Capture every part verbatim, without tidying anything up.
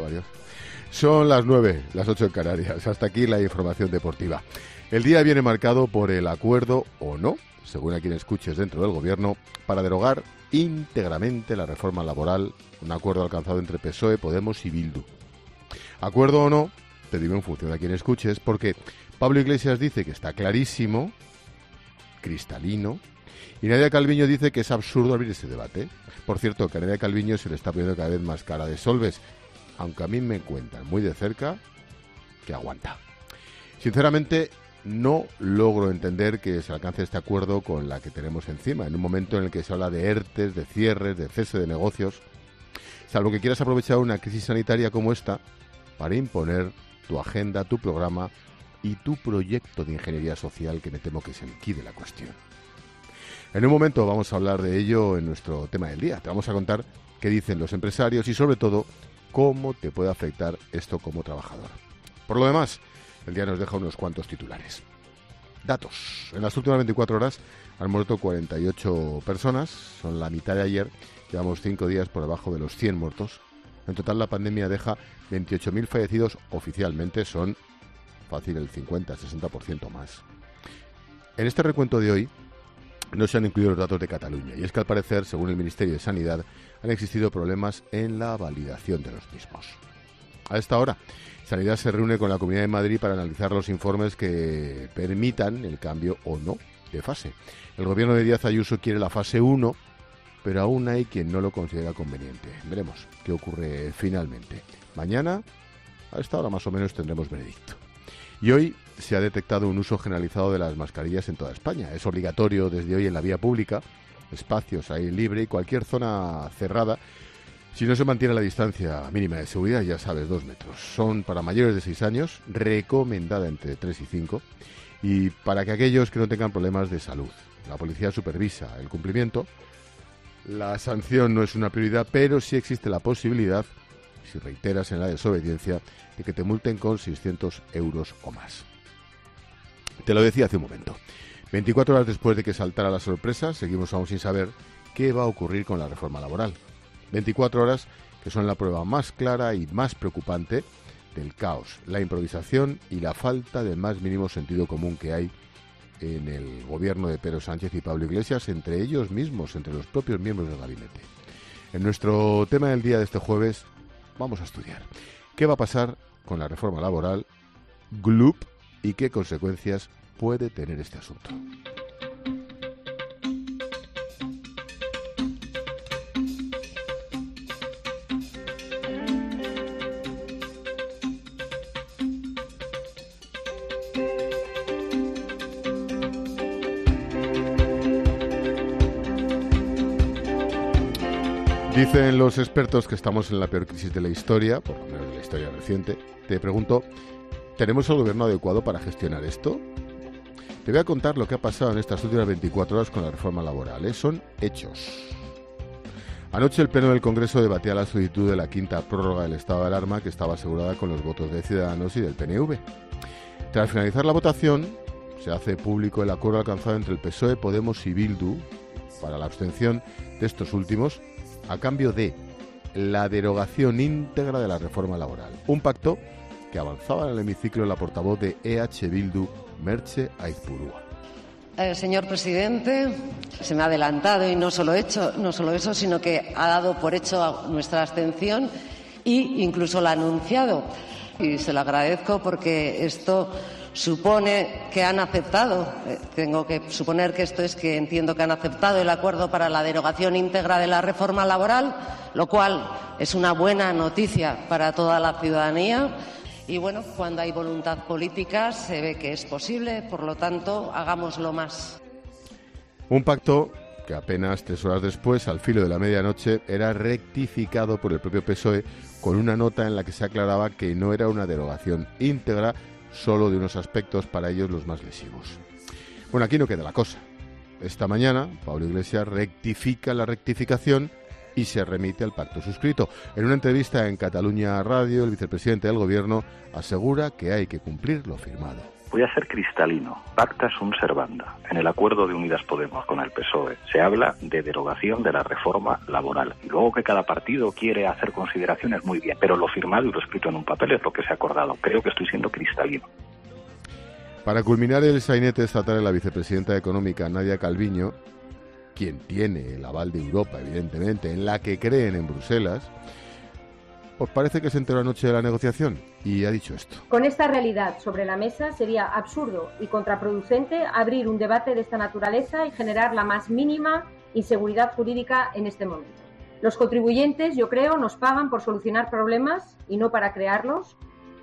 Dios. Son las nueve, las ocho en Canarias. Hasta aquí la información deportiva. El día viene marcado por el acuerdo o no, según a quien escuches dentro del gobierno, para derogar íntegramente la reforma laboral, un acuerdo alcanzado entre P S O E, Podemos y Bildu. Acuerdo o no, te digo en función de a quien escuches, porque Pablo Iglesias dice que está clarísimo, cristalino, y Nadia Calviño dice que es absurdo abrir ese debate. Por cierto, que a Nadia Calviño se le está poniendo cada vez más cara de Solves, aunque a mí me cuentan muy de cerca que aguanta. Sinceramente, no logro entender que se alcance este acuerdo con la que tenemos encima, en un momento en el que se habla de ERTES, de cierres, de cese de negocios, salvo que quieras aprovechar una crisis sanitaria como esta para imponer tu agenda, tu programa y tu proyecto de ingeniería social, que me temo que se liquide la cuestión. En un momento vamos a hablar de ello en nuestro tema del día. Te vamos a contar qué dicen los empresarios y, sobre todo, cómo te puede afectar esto como trabajador. Por lo demás, el día nos deja unos cuantos titulares. Datos. En las últimas veinticuatro horas han muerto cuarenta y ocho personas, son la mitad de ayer. Llevamos cinco días por debajo de los cien muertos. En total, la pandemia deja veintiocho mil fallecidos oficialmente, son fácil el cincuenta a sesenta por ciento más. En este recuento de hoy no se han incluido los datos de Cataluña, y es que al parecer, según el Ministerio de Sanidad, han existido problemas en la validación de los mismos. A esta hora, Sanidad se reúne con la Comunidad de Madrid para analizar los informes que permitan el cambio o no de fase. El gobierno de Díaz Ayuso quiere la fase uno, pero aún hay quien no lo considera conveniente. Veremos qué ocurre finalmente. Mañana, a esta hora más o menos, tendremos veredicto. Y hoy se ha detectado un uso generalizado de las mascarillas en toda España. Es obligatorio desde hoy en la vía pública, espacios aire libre y cualquier zona cerrada, si no se mantiene la distancia mínima de seguridad, ya sabes, dos metros. Son para mayores de seis años, recomendada entre tres y cinco, y para que aquellos que no tengan problemas de salud. La policía supervisa el cumplimiento. La sanción no es una prioridad, pero sí existe la posibilidad, si reiteras en la desobediencia, de que te multen con seiscientos euros o más. Te lo decía hace un momento. veinticuatro horas después de que saltara la sorpresa, seguimos aún sin saber qué va a ocurrir con la reforma laboral. veinticuatro horas que son la prueba más clara y más preocupante del caos, la improvisación y la falta del más mínimo sentido común que hay en el gobierno de Pedro Sánchez y Pablo Iglesias, entre ellos mismos, entre los propios miembros del gabinete. En nuestro tema del día de este jueves vamos a estudiar qué va a pasar con la reforma laboral, G L U P, y qué consecuencias puede tener este asunto. Dicen los expertos que estamos en la peor crisis de la historia, por lo menos de la historia reciente. Te pregunto, ¿tenemos el gobierno adecuado para gestionar esto? Te voy a contar lo que ha pasado en estas últimas veinticuatro horas con la reforma laboral, ¿eh? Son hechos. Anoche el Pleno del Congreso debatía la solicitud de la quinta prórroga del estado de alarma, que estaba asegurada con los votos de Ciudadanos y del P N V. Tras finalizar la votación, se hace público el acuerdo alcanzado entre el P S O E, Podemos y Bildu para la abstención de estos últimos, a cambio de la derogación íntegra de la reforma laboral. Un pacto que avanzaba en el hemiciclo la portavoz de E H Bildu, Merche Aizpurúa. Eh, señor presidente, se me ha adelantado y no solo, hecho, no solo eso, sino que ha dado por hecho nuestra abstención e incluso la ha anunciado. Y se lo agradezco porque esto supone que han aceptado, eh, tengo que suponer que esto es que entiendo que han aceptado el acuerdo para la derogación íntegra de la reforma laboral, lo cual es una buena noticia para toda la ciudadanía. Y bueno, cuando hay voluntad política se ve que es posible, por lo tanto, hagámoslo más. Un pacto que apenas tres horas después, al filo de la medianoche, era rectificado por el propio P S O E con una nota en la que se aclaraba que no era una derogación íntegra, solo de unos aspectos, para ellos los más lesivos. Bueno, aquí no queda la cosa. Esta mañana, Pablo Iglesias rectifica la rectificación y se remite al pacto suscrito. En una entrevista en Cataluña Radio, el vicepresidente del Gobierno asegura que hay que cumplir lo firmado. Voy a ser cristalino. Pacta sunt servanda. En el acuerdo de Unidas Podemos con el P S O E se habla de derogación de la reforma laboral. Y luego que cada partido quiere hacer consideraciones, muy bien. Pero lo firmado y lo escrito en un papel es lo que se ha acordado. Creo que estoy siendo cristalino. Para culminar el sainete estatal, la vicepresidenta económica Nadia Calviño, quien tiene el aval de Europa, evidentemente, en la que creen en Bruselas, pues parece que se enteró anoche de la negociación y ha dicho esto. Con esta realidad sobre la mesa sería absurdo y contraproducente abrir un debate de esta naturaleza y generar la más mínima inseguridad jurídica en este momento. Los contribuyentes, yo creo, nos pagan por solucionar problemas y no para crearlos.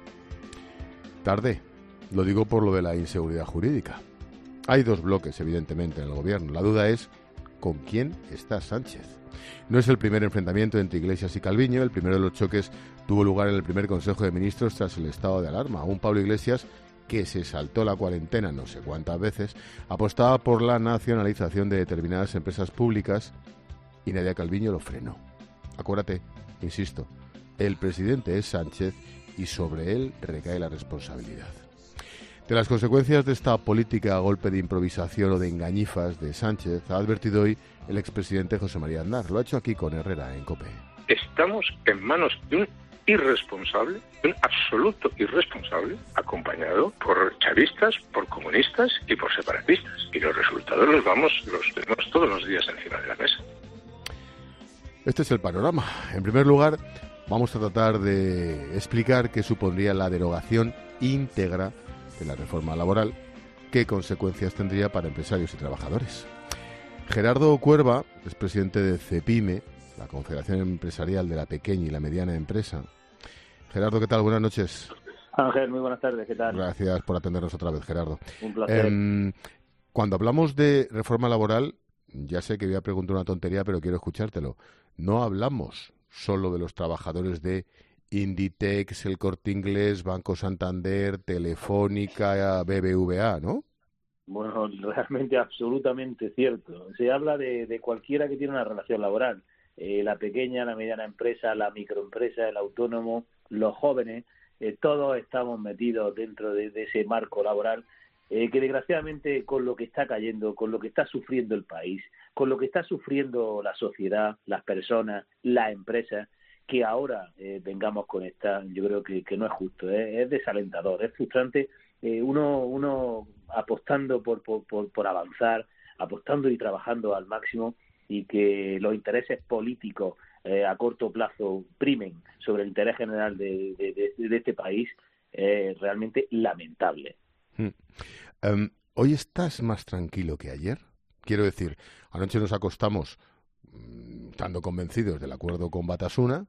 Tarde. Lo digo por lo de la inseguridad jurídica. Hay dos bloques, evidentemente, en el gobierno. La duda es, ¿con quién está Sánchez? No es el primer enfrentamiento entre Iglesias y Calviño. El primero de los choques tuvo lugar en el primer Consejo de Ministros tras el estado de alarma. Un Pablo Iglesias, que se saltó la cuarentena no sé cuántas veces, apostaba por la nacionalización de determinadas empresas públicas y Nadia Calviño lo frenó. Acuérdate, insisto, el presidente es Sánchez y sobre él recae la responsabilidad. De las consecuencias de esta política a golpe de improvisación o de engañifas de Sánchez ha advertido hoy el expresidente José María Aznar. Lo ha hecho aquí con Herrera en COPE. Estamos en manos de un irresponsable, un absoluto irresponsable, acompañado por chavistas, por comunistas y por separatistas. Y los resultados los vamos, los tenemos todos los días encima de la mesa. Este es el panorama. En primer lugar, vamos a tratar de explicar qué supondría la derogación íntegra de la reforma laboral, qué consecuencias tendría para empresarios y trabajadores. Gerardo Cuerva es presidente de CEPIME, la Confederación Empresarial de la Pequeña y la Mediana Empresa. Gerardo, ¿qué tal? Buenas noches. Ángel, muy buenas tardes, ¿qué tal? Gracias por atendernos otra vez, Gerardo. Un placer. Eh, cuando hablamos de reforma laboral, ya sé que voy a preguntar una tontería, pero quiero escuchártelo. No hablamos solo de los trabajadores de Inditex, El Corte Inglés, Banco Santander, Telefónica, B B V A, ¿no? Bueno, realmente absolutamente cierto. Se habla de, de cualquiera que tiene una relación laboral. Eh, la pequeña, la mediana empresa, la microempresa, el autónomo, los jóvenes, eh, todos estamos metidos dentro de, de ese marco laboral eh, que desgraciadamente con lo que está cayendo, con lo que está sufriendo el país, con lo que está sufriendo la sociedad, las personas, las empresas, que ahora eh, vengamos con esta, yo creo que, que no es justo, ¿eh? Es desalentador, es frustrante, eh, uno uno apostando por, por, por, por avanzar, apostando y trabajando al máximo y que los intereses políticos eh, a corto plazo primen sobre el interés general de, de, de, de este país, es eh, realmente lamentable. Hmm. Um, ¿Hoy estás más tranquilo que ayer? Quiero decir, anoche nos acostamos estando convencidos del acuerdo con Batasuna,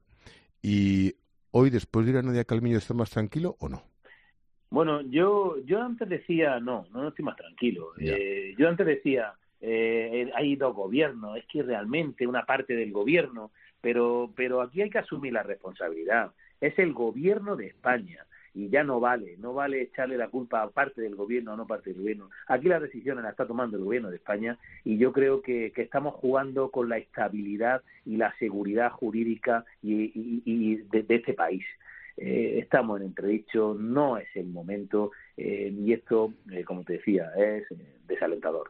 y hoy, después de ir a Nadia Calviño, ¿estás más tranquilo o no? Bueno, yo yo antes decía, no, no estoy más tranquilo. Eh, yo antes decía, eh, hay dos gobiernos, es que realmente una parte del gobierno, pero, pero aquí hay que asumir la responsabilidad. Es el gobierno de España. Y ya no vale, no vale echarle la culpa a parte del gobierno o no parte del gobierno. Aquí las decisiones las está tomando el gobierno de España y yo creo que, que estamos jugando con la estabilidad y la seguridad jurídica y, y, y de, de este país. Eh, estamos en entredicho, no es el momento eh, y esto, eh, como te decía, es eh, desalentador.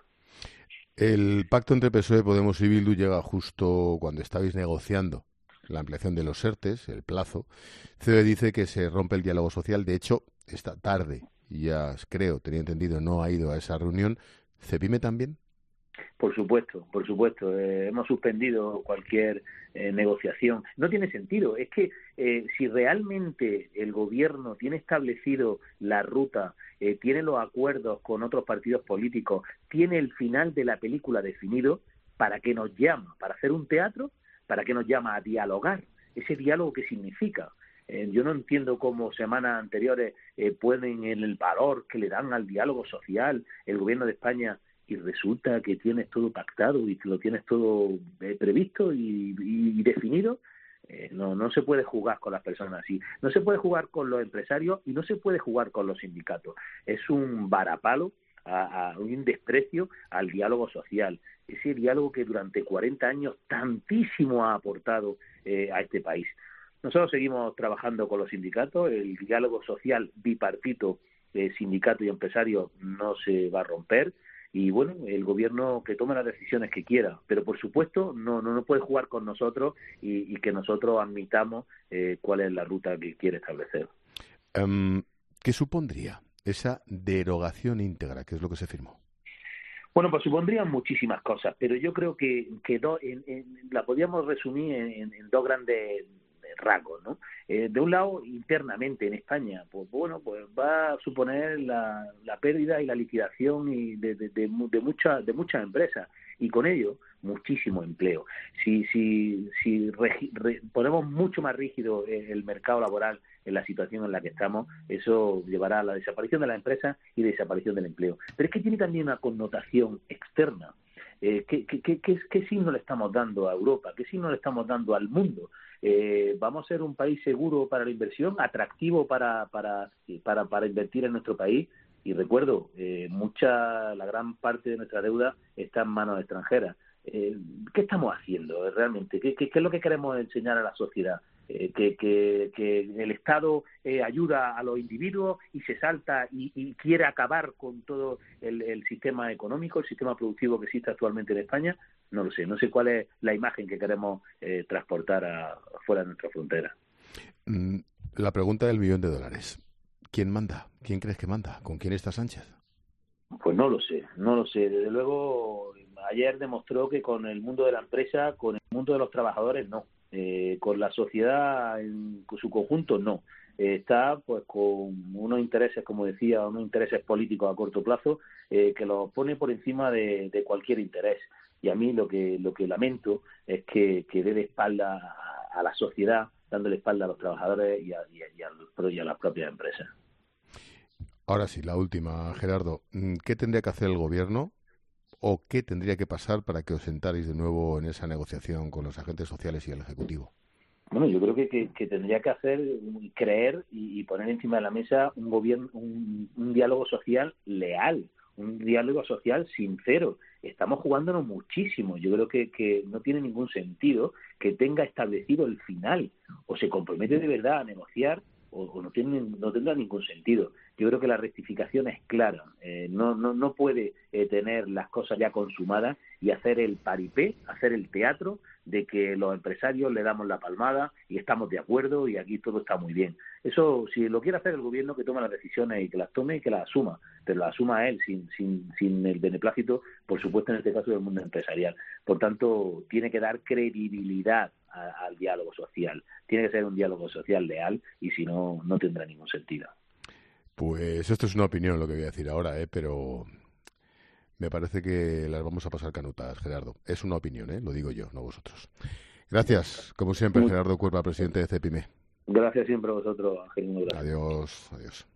El pacto entre P S O E, Podemos y Bildu llega justo cuando estabais negociando la ampliación de los ERTES, el plazo. C E O E dice que se rompe el diálogo social. De hecho, esta tarde, ya creo, tenía entendido, no ha ido a esa reunión. ¿CEPIME también? Por supuesto, por supuesto. Eh, hemos suspendido cualquier eh, negociación. No tiene sentido. Es que eh, si realmente el gobierno tiene establecido la ruta, eh, tiene los acuerdos con otros partidos políticos, tiene el final de la película definido, ¿para qué nos llama? ¿Para hacer un teatro? ¿Para qué nos llama a dialogar? ¿Ese diálogo qué significa? Eh, yo no entiendo cómo semanas anteriores eh, pueden en el valor que le dan al diálogo social el gobierno de España y resulta que tienes todo pactado y que lo tienes todo eh, previsto y, y, y definido. Eh, no, no se puede jugar con las personas así. No se puede jugar con los empresarios y no se puede jugar con los sindicatos. Es un varapalo, a, a un desprecio al diálogo social, ese diálogo que durante cuarenta años tantísimo ha aportado eh, a este país. Nosotros seguimos trabajando con los sindicatos, el diálogo social bipartito eh, sindicatos y empresarios no se va a romper. Y bueno, el gobierno que tome las decisiones que quiera, pero por supuesto no no, no puede jugar con nosotros y, y que nosotros admitamos eh, cuál es la ruta que quiere establecer. Um, ¿Qué supondría esa derogación íntegra, que es lo que se firmó? Bueno, pues supondrían muchísimas cosas, pero yo creo que, que do, en, en, la podríamos resumir en, en dos grandes rasgos, ¿no? Eh, de un lado, internamente en España, pues bueno, pues va a suponer la, la pérdida y la liquidación y de, de, de, de muchas de muchas empresas y con ello muchísimo empleo. Si si si regi, re, ponemos mucho más rígido el mercado laboral en la situación en la que estamos, eso llevará a la desaparición de las empresas y desaparición del empleo. Pero es que tiene también una connotación externa. Eh, ¿qué, qué, qué, qué, ¿Qué signo le estamos dando a Europa? ¿Qué signo le estamos dando al mundo? Eh, ¿Vamos a ser un país seguro para la inversión, atractivo para para para, para invertir en nuestro país? Y recuerdo, eh, mucha la gran parte de nuestra deuda está en manos extranjeras. Eh, ¿Qué estamos haciendo realmente? ¿Qué, qué, qué es lo que queremos enseñar a la sociedad? Eh, que, que, que el Estado eh, ayuda a los individuos y se salta y, y quiere acabar con todo el, el sistema económico, el sistema productivo que existe actualmente en España. No lo sé, no sé cuál es la imagen que queremos eh, transportar a, fuera de nuestra frontera. La pregunta del millón de dólares. ¿Quién manda? ¿Quién crees que manda? ¿Con quién está Sánchez? Pues no lo sé, no lo sé. Desde luego, ayer demostró que con el mundo de la empresa, con el mundo de los trabajadores, no. Eh, con la sociedad en su conjunto, no. Eh, está pues con unos intereses, como decía, unos intereses políticos a corto plazo eh, que los pone por encima de, de cualquier interés. Y a mí lo que lo que lamento es que, que dé de espalda a, a la sociedad, dándole espalda a los trabajadores y a, y a, y a, y a las propias empresas. Ahora sí, la última, Gerardo. ¿Qué tendría que hacer el gobierno o qué tendría que pasar para que os sentarais de nuevo en esa negociación con los agentes sociales y el Ejecutivo? Bueno, yo creo que, que, que tendría que hacer, creer y, y poner encima de la mesa un gobierno, un, un diálogo social leal, un diálogo social sincero. Estamos jugándonos muchísimo. Yo creo que, que no tiene ningún sentido que tenga establecido el final. O se compromete de verdad a negociar o, o no tiene no tendrá ningún sentido. Yo creo que la rectificación es clara. Eh, no, no, no puede eh, tener las cosas ya consumadas y hacer el paripé, hacer el teatro de que los empresarios le damos la palmada y estamos de acuerdo y aquí todo está muy bien. Eso, si lo quiere hacer el gobierno, que tome las decisiones y que las tome y que las asuma, pero las asuma él sin, sin, sin el beneplácito, por supuesto, en este caso del mundo empresarial. Por tanto, tiene que dar credibilidad a, al diálogo social. Tiene que ser un diálogo social leal y si no, no tendrá ningún sentido. Pues esto es una opinión lo que voy a decir ahora, ¿eh? Pero me parece que las vamos a pasar canutas, Gerardo. Es una opinión, ¿eh? Lo digo yo, no vosotros. Gracias, como siempre, Muy... Gerardo Cuerva, presidente de CEPIME. Gracias siempre a vosotros, Angelino. Gracias. Adiós, adiós.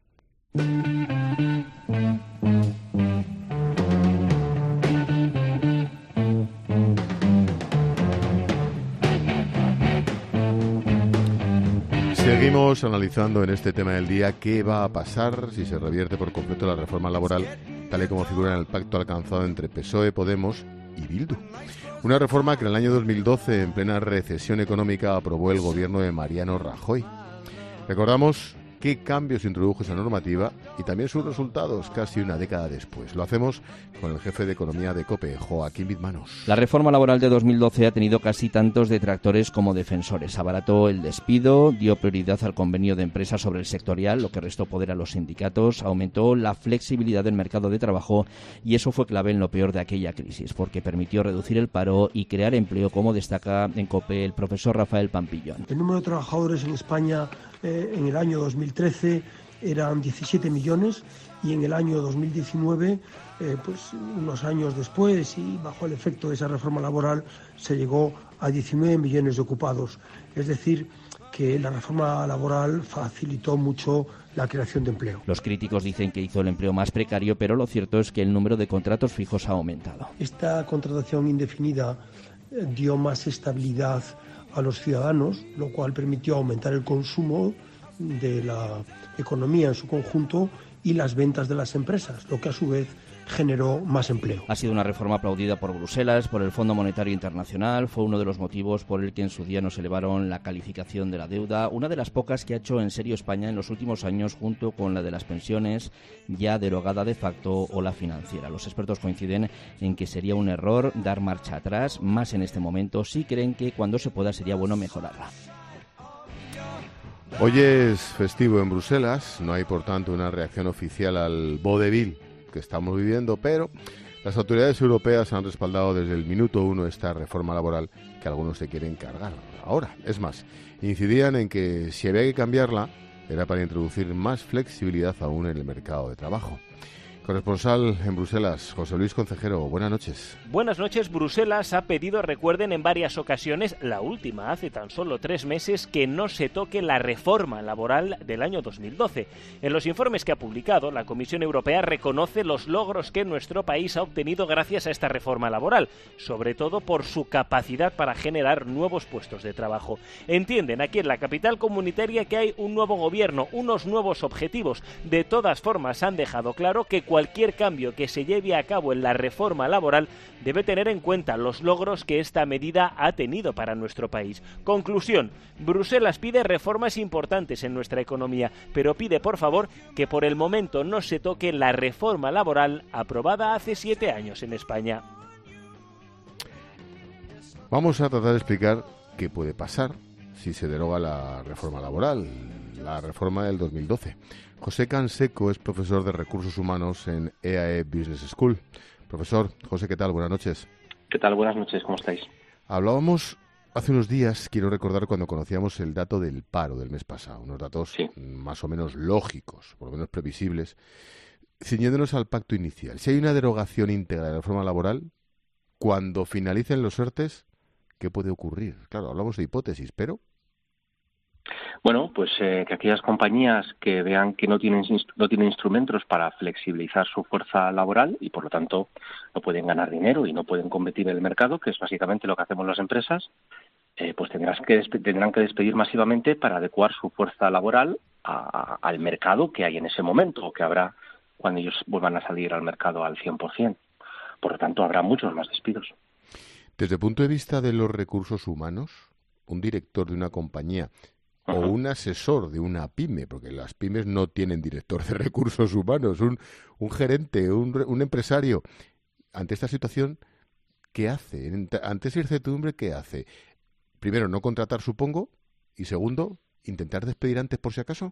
Seguimos analizando en este tema del día qué va a pasar si se revierte por completo la reforma laboral, tal y como figura en el pacto alcanzado entre P S O E, Podemos y Bildu. Una reforma que en el año dos mil doce, en plena recesión económica, aprobó el gobierno de Mariano Rajoy. Recordamos qué cambios introdujo esa normativa y también sus resultados casi una década después. Lo hacemos con el jefe de Economía de COPE, Joaquín Bizmanos. La reforma laboral de dos mil doce ha tenido casi tantos detractores como defensores. Abarató el despido, dio prioridad al convenio de empresas sobre el sectorial, lo que restó poder a los sindicatos, aumentó la flexibilidad del mercado de trabajo y eso fue clave en lo peor de aquella crisis, porque permitió reducir el paro y crear empleo, como destaca en COPE el profesor Rafael Pampillón. El número de trabajadores en España eh, en el año dos mil trece eran diecisiete millones y en el año dos mil diecinueve, eh, pues unos años después y bajo el efecto de esa reforma laboral, se llegó a diecinueve millones de ocupados. Es decir, que la reforma laboral facilitó mucho la creación de empleo. Los críticos dicen que hizo el empleo más precario, pero lo cierto es que el número de contratos fijos ha aumentado. Esta contratación indefinida eh, dio más estabilidad a los ciudadanos, lo cual permitió aumentar el consumo de la economía en su conjunto y las ventas de las empresas, lo que a su vez generó más empleo. Ha sido una reforma aplaudida por Bruselas, por el Fondo Monetario Internacional. Fue uno de los motivos por el que en su día nos elevaron la calificación de la deuda. Una de las pocas que ha hecho en serio España en los últimos años, junto con la de las pensiones, ya derogada de facto, o la financiera. Los expertos coinciden en que sería un error dar marcha atrás, más en este momento. Sí creen que cuando se pueda sería bueno mejorarla. Hoy es festivo en Bruselas, no hay por tanto una reacción oficial al vodevil que estamos viviendo, pero las autoridades europeas han respaldado desde el minuto uno esta reforma laboral que algunos se quieren cargar ahora. Es más, incidían en que si había que cambiarla era para introducir más flexibilidad aún en el mercado de trabajo. Corresponsal en Bruselas, José Luis Concejero, buenas noches. Buenas noches. Bruselas ha pedido, recuerden, en varias ocasiones, la última hace tan solo tres meses, que no se toque la reforma laboral del año dos mil doce. En los informes que ha publicado, la Comisión Europea reconoce los logros que nuestro país ha obtenido gracias a esta reforma laboral, sobre todo por su capacidad para generar nuevos puestos de trabajo. Entienden aquí en la capital comunitaria que hay un nuevo gobierno, unos nuevos objetivos. De todas formas, han dejado claro que cualquier cambio que se lleve a cabo en la reforma laboral debe tener en cuenta los logros que esta medida ha tenido para nuestro país. Conclusión: Bruselas pide reformas importantes en nuestra economía, pero pide, por favor, que por el momento no se toque la reforma laboral aprobada hace siete años en España. Vamos a tratar de explicar qué puede pasar si se deroga la reforma laboral, la reforma del dos mil doce. José Canseco es profesor de Recursos Humanos en E A E Business School. Profesor, José, ¿qué tal? Buenas noches. ¿Qué tal? Buenas noches, ¿cómo estáis? Hablábamos hace unos días, quiero recordar, cuando conocíamos el dato del paro del mes pasado, unos datos sí. más o menos lógicos, por lo menos previsibles. Ciñéndonos al pacto inicial, si hay una derogación íntegra de la reforma laboral, cuando finalicen los ERTES, ¿qué puede ocurrir? Claro, hablamos de hipótesis, pero... Bueno, pues eh, que aquellas compañías que vean que no tienen no tienen instrumentos para flexibilizar su fuerza laboral y por lo tanto no pueden ganar dinero y no pueden competir en el mercado, que es básicamente lo que hacemos las empresas, eh, pues tendrán que tendrán que despedir masivamente para adecuar su fuerza laboral a, a, al mercado que hay en ese momento o que habrá cuando ellos vuelvan a salir al mercado al cien por ciento. Por lo tanto, habrá muchos más despidos. Desde el punto de vista de los recursos humanos, un director de una compañía o un asesor de una pyme, porque las pymes no tienen director de recursos humanos, un, un gerente, un, un empresario, ante esta situación, ¿qué hace? Ante esa incertidumbre, ¿qué hace? Primero, no contratar, supongo, y segundo, intentar despedir antes por si acaso.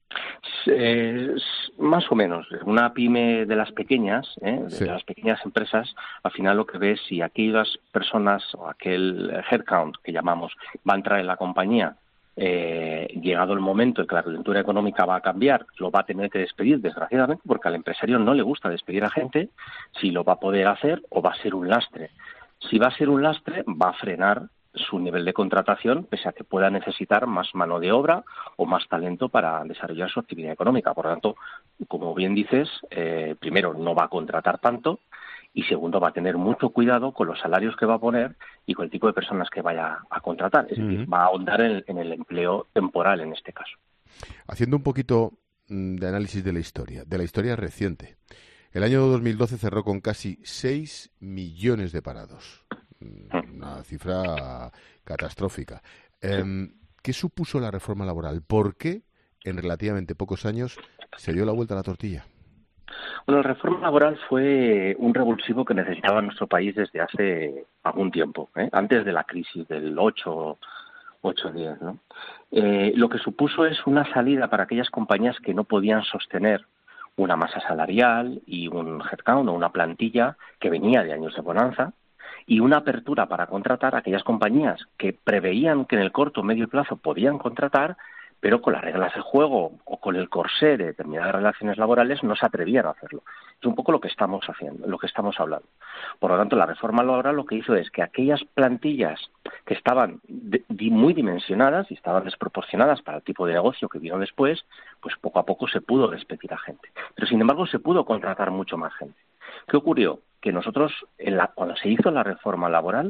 Eh, más o menos. Una pyme de las pequeñas, ¿eh? de sí. las pequeñas empresas, al final lo que ve es si aquellas personas o aquel headcount que llamamos va a entrar en la compañía, Eh, llegado el momento en que la coyuntura económica va a cambiar, lo va a tener que despedir, desgraciadamente, porque al empresario no le gusta despedir a gente, si lo va a poder hacer o va a ser un lastre. Si va a ser un lastre, va a frenar su nivel de contratación, pese a que pueda necesitar más mano de obra o más talento para desarrollar su actividad económica. Por lo tanto, como bien dices, eh, primero, no va a contratar tanto, y segundo, va a tener mucho cuidado con los salarios que va a poner y con el tipo de personas que vaya a contratar. Es decir, uh-huh. va a ahondar en, en el empleo temporal en este caso. Haciendo un poquito de análisis de la historia, de la historia reciente. El año dos mil doce cerró con casi seis millones de parados. Una cifra catastrófica. Eh, ¿Qué supuso la reforma laboral? ¿Por qué en relativamente pocos años se dio la vuelta a la tortilla? Bueno, la reforma laboral fue un revulsivo que necesitaba nuestro país desde hace algún tiempo, ¿eh? antes de la crisis del ocho diez, ¿no? Eh, lo que supuso es una salida para aquellas compañías que no podían sostener una masa salarial y un headcount o una plantilla que venía de años de bonanza, y una apertura para contratar a aquellas compañías que preveían que en el corto o medio plazo podían contratar, pero con las reglas de juego o con el corsé de determinadas relaciones laborales no se atrevían a hacerlo. Es un poco lo que estamos haciendo, lo que estamos hablando. Por lo tanto, la reforma laboral lo que hizo es que aquellas plantillas que estaban de, de muy dimensionadas y estaban desproporcionadas para el tipo de negocio que vino después, pues poco a poco se pudo despedir a gente. Pero sin embargo se pudo contratar mucho más gente. ¿Qué ocurrió? Que nosotros, en la, cuando se hizo la reforma laboral,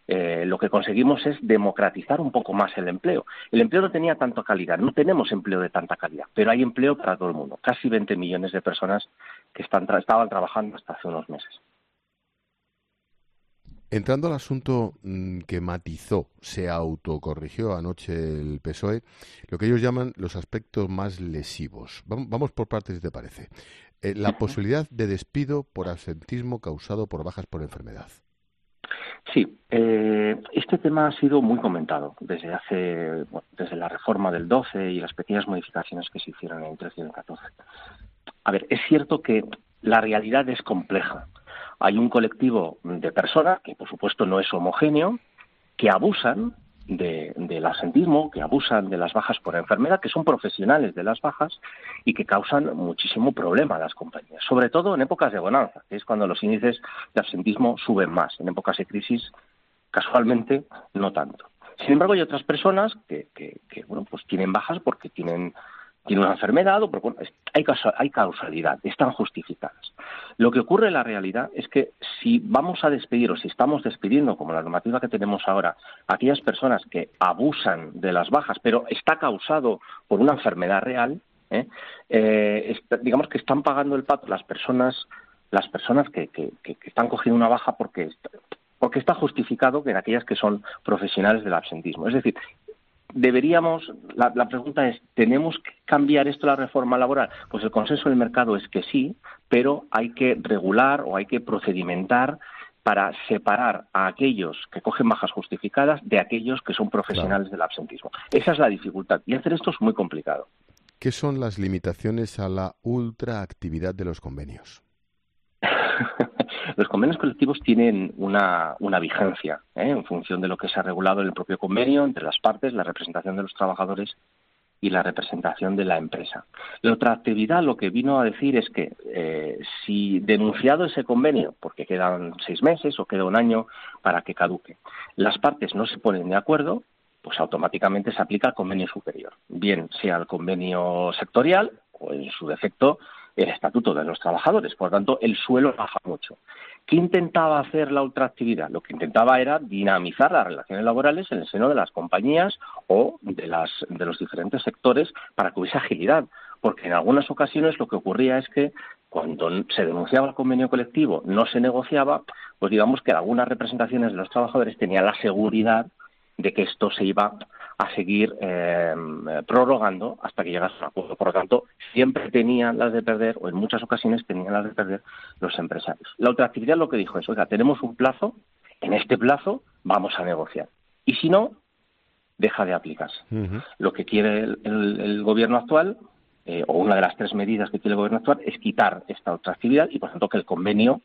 eh, lo que conseguimos es democratizar un poco más el empleo. El empleo no tenía tanta calidad, no tenemos empleo de tanta calidad, pero hay empleo para todo el mundo. Casi veinte millones de personas que están tra- estaban trabajando hasta hace unos meses. Entrando al asunto mmm, que matizó, se autocorrigió anoche el P S O E, lo que ellos llaman los aspectos más lesivos. Vamos, vamos por partes, si te parece. Eh, la posibilidad de despido por absentismo causado por bajas por enfermedad. Sí, eh, este tema ha sido muy comentado desde hace, bueno, desde la reforma del doce y las pequeñas modificaciones que se hicieron en el trece y el catorce. A ver, es cierto que la realidad es compleja. Hay un colectivo de personas, que por supuesto no es homogéneo, que abusan de, del absentismo, que abusan de las bajas por enfermedad, que son profesionales de las bajas y que causan muchísimo problema a las compañías, sobre todo en épocas de bonanza, que es cuando los índices de absentismo suben más. En épocas de crisis, casualmente, no tanto. Sin embargo, hay otras personas que, que, que bueno, pues tienen bajas porque tienen... tiene una enfermedad, o bueno, hay, causa, hay causalidad, están justificadas. Lo que ocurre en la realidad es que si vamos a despedir o si estamos despidiendo, como la normativa que tenemos ahora, a aquellas personas que abusan de las bajas, pero está causado por una enfermedad real, ¿eh? Eh, es, digamos que están pagando el pato las personas, las personas que, que, que, que están cogiendo una baja porque, porque está justificado que en aquellas que son profesionales del absentismo. Es decir, deberíamos, la, la pregunta es, ¿tenemos que cambiar esto la reforma laboral? Pues el consenso del mercado es que sí, pero hay que regular o hay que procedimentar para separar a aquellos que cogen bajas justificadas de aquellos que son profesionales claro. del absentismo. Esa es la dificultad, y hacer esto es muy complicado. ¿Qué son las limitaciones a la ultraactividad de los convenios? Los convenios colectivos tienen una, una vigencia ¿eh? en función de lo que se ha regulado en el propio convenio entre las partes, la representación de los trabajadores y la representación de la empresa. La otra actividad lo que vino a decir es que eh, si denunciado ese convenio, porque quedan seis meses o queda un año para que caduque, las partes no se ponen de acuerdo, pues automáticamente se aplica el convenio superior, bien sea el convenio sectorial o en su defecto el estatuto de los trabajadores. Por lo tanto, el suelo baja mucho. ¿Qué intentaba hacer la ultraactividad? Lo que intentaba era dinamizar las relaciones laborales en el seno de las compañías o de, las, de los diferentes sectores para que hubiese agilidad. Porque en algunas ocasiones lo que ocurría es que cuando se denunciaba el convenio colectivo, no se negociaba, pues digamos que algunas representaciones de los trabajadores tenían la seguridad de que esto se iba a seguir eh, prorrogando hasta que llegase a un acuerdo. Por lo tanto, siempre tenían las de perder, o en muchas ocasiones tenían las de perder los empresarios. La ultraactividad lo que dijo es, oiga, tenemos un plazo, en este plazo vamos a negociar. Y si no, deja de aplicarse. Uh-huh. Lo que quiere el, el, el gobierno actual, eh, o una de las tres medidas que quiere el gobierno actual, es quitar esta ultraactividad y, por tanto, que el convenio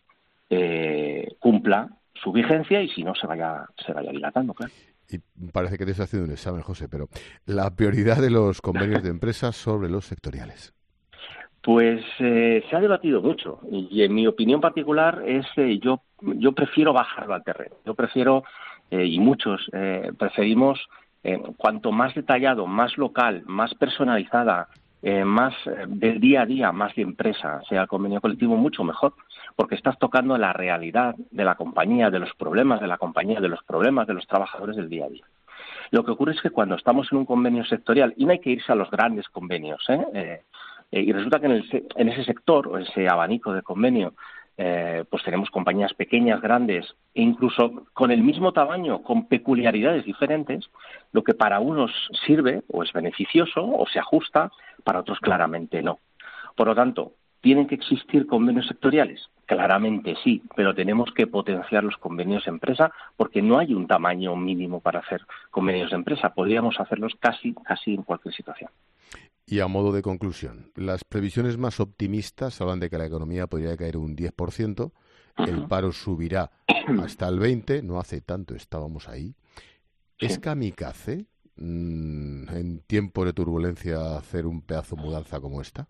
eh, cumpla su vigencia y si no, se vaya, se vaya dilatando, claro. Y parece que te estás haciendo un examen, José, pero la prioridad de los convenios de empresas sobre los sectoriales. Pues eh, se ha debatido mucho y en mi opinión particular es eh, yo yo prefiero bajarlo al terreno. Yo prefiero, eh, y muchos eh, preferimos, eh, cuanto más detallado, más local, más personalizada, eh, más eh, del día a día, más de empresa, sea el convenio colectivo, mucho mejor, porque estás tocando la realidad de la compañía, de los problemas de la compañía, de los problemas de los trabajadores del día a día. Lo que ocurre es que cuando estamos en un convenio sectorial, y no hay que irse a los grandes convenios, ¿eh? Eh, eh, y resulta que en, el, en ese sector, o ese abanico de convenio, eh, pues tenemos compañías pequeñas, grandes, e incluso con el mismo tamaño, con peculiaridades diferentes, lo que para unos sirve o es beneficioso o se ajusta, para otros claramente no. Por lo tanto, ¿tienen que existir convenios sectoriales? Claramente sí, pero tenemos que potenciar los convenios de empresa porque no hay un tamaño mínimo para hacer convenios de empresa. Podríamos hacerlos casi, casi en cualquier situación. Y a modo de conclusión, las previsiones más optimistas hablan de que la economía podría caer un diez por ciento, uh-huh. el paro subirá hasta el veinte por ciento, no hace tanto estábamos ahí. Sí. ¿Es kamikaze mmm, en tiempo de turbulencia hacer un pedazo de mudanza como esta?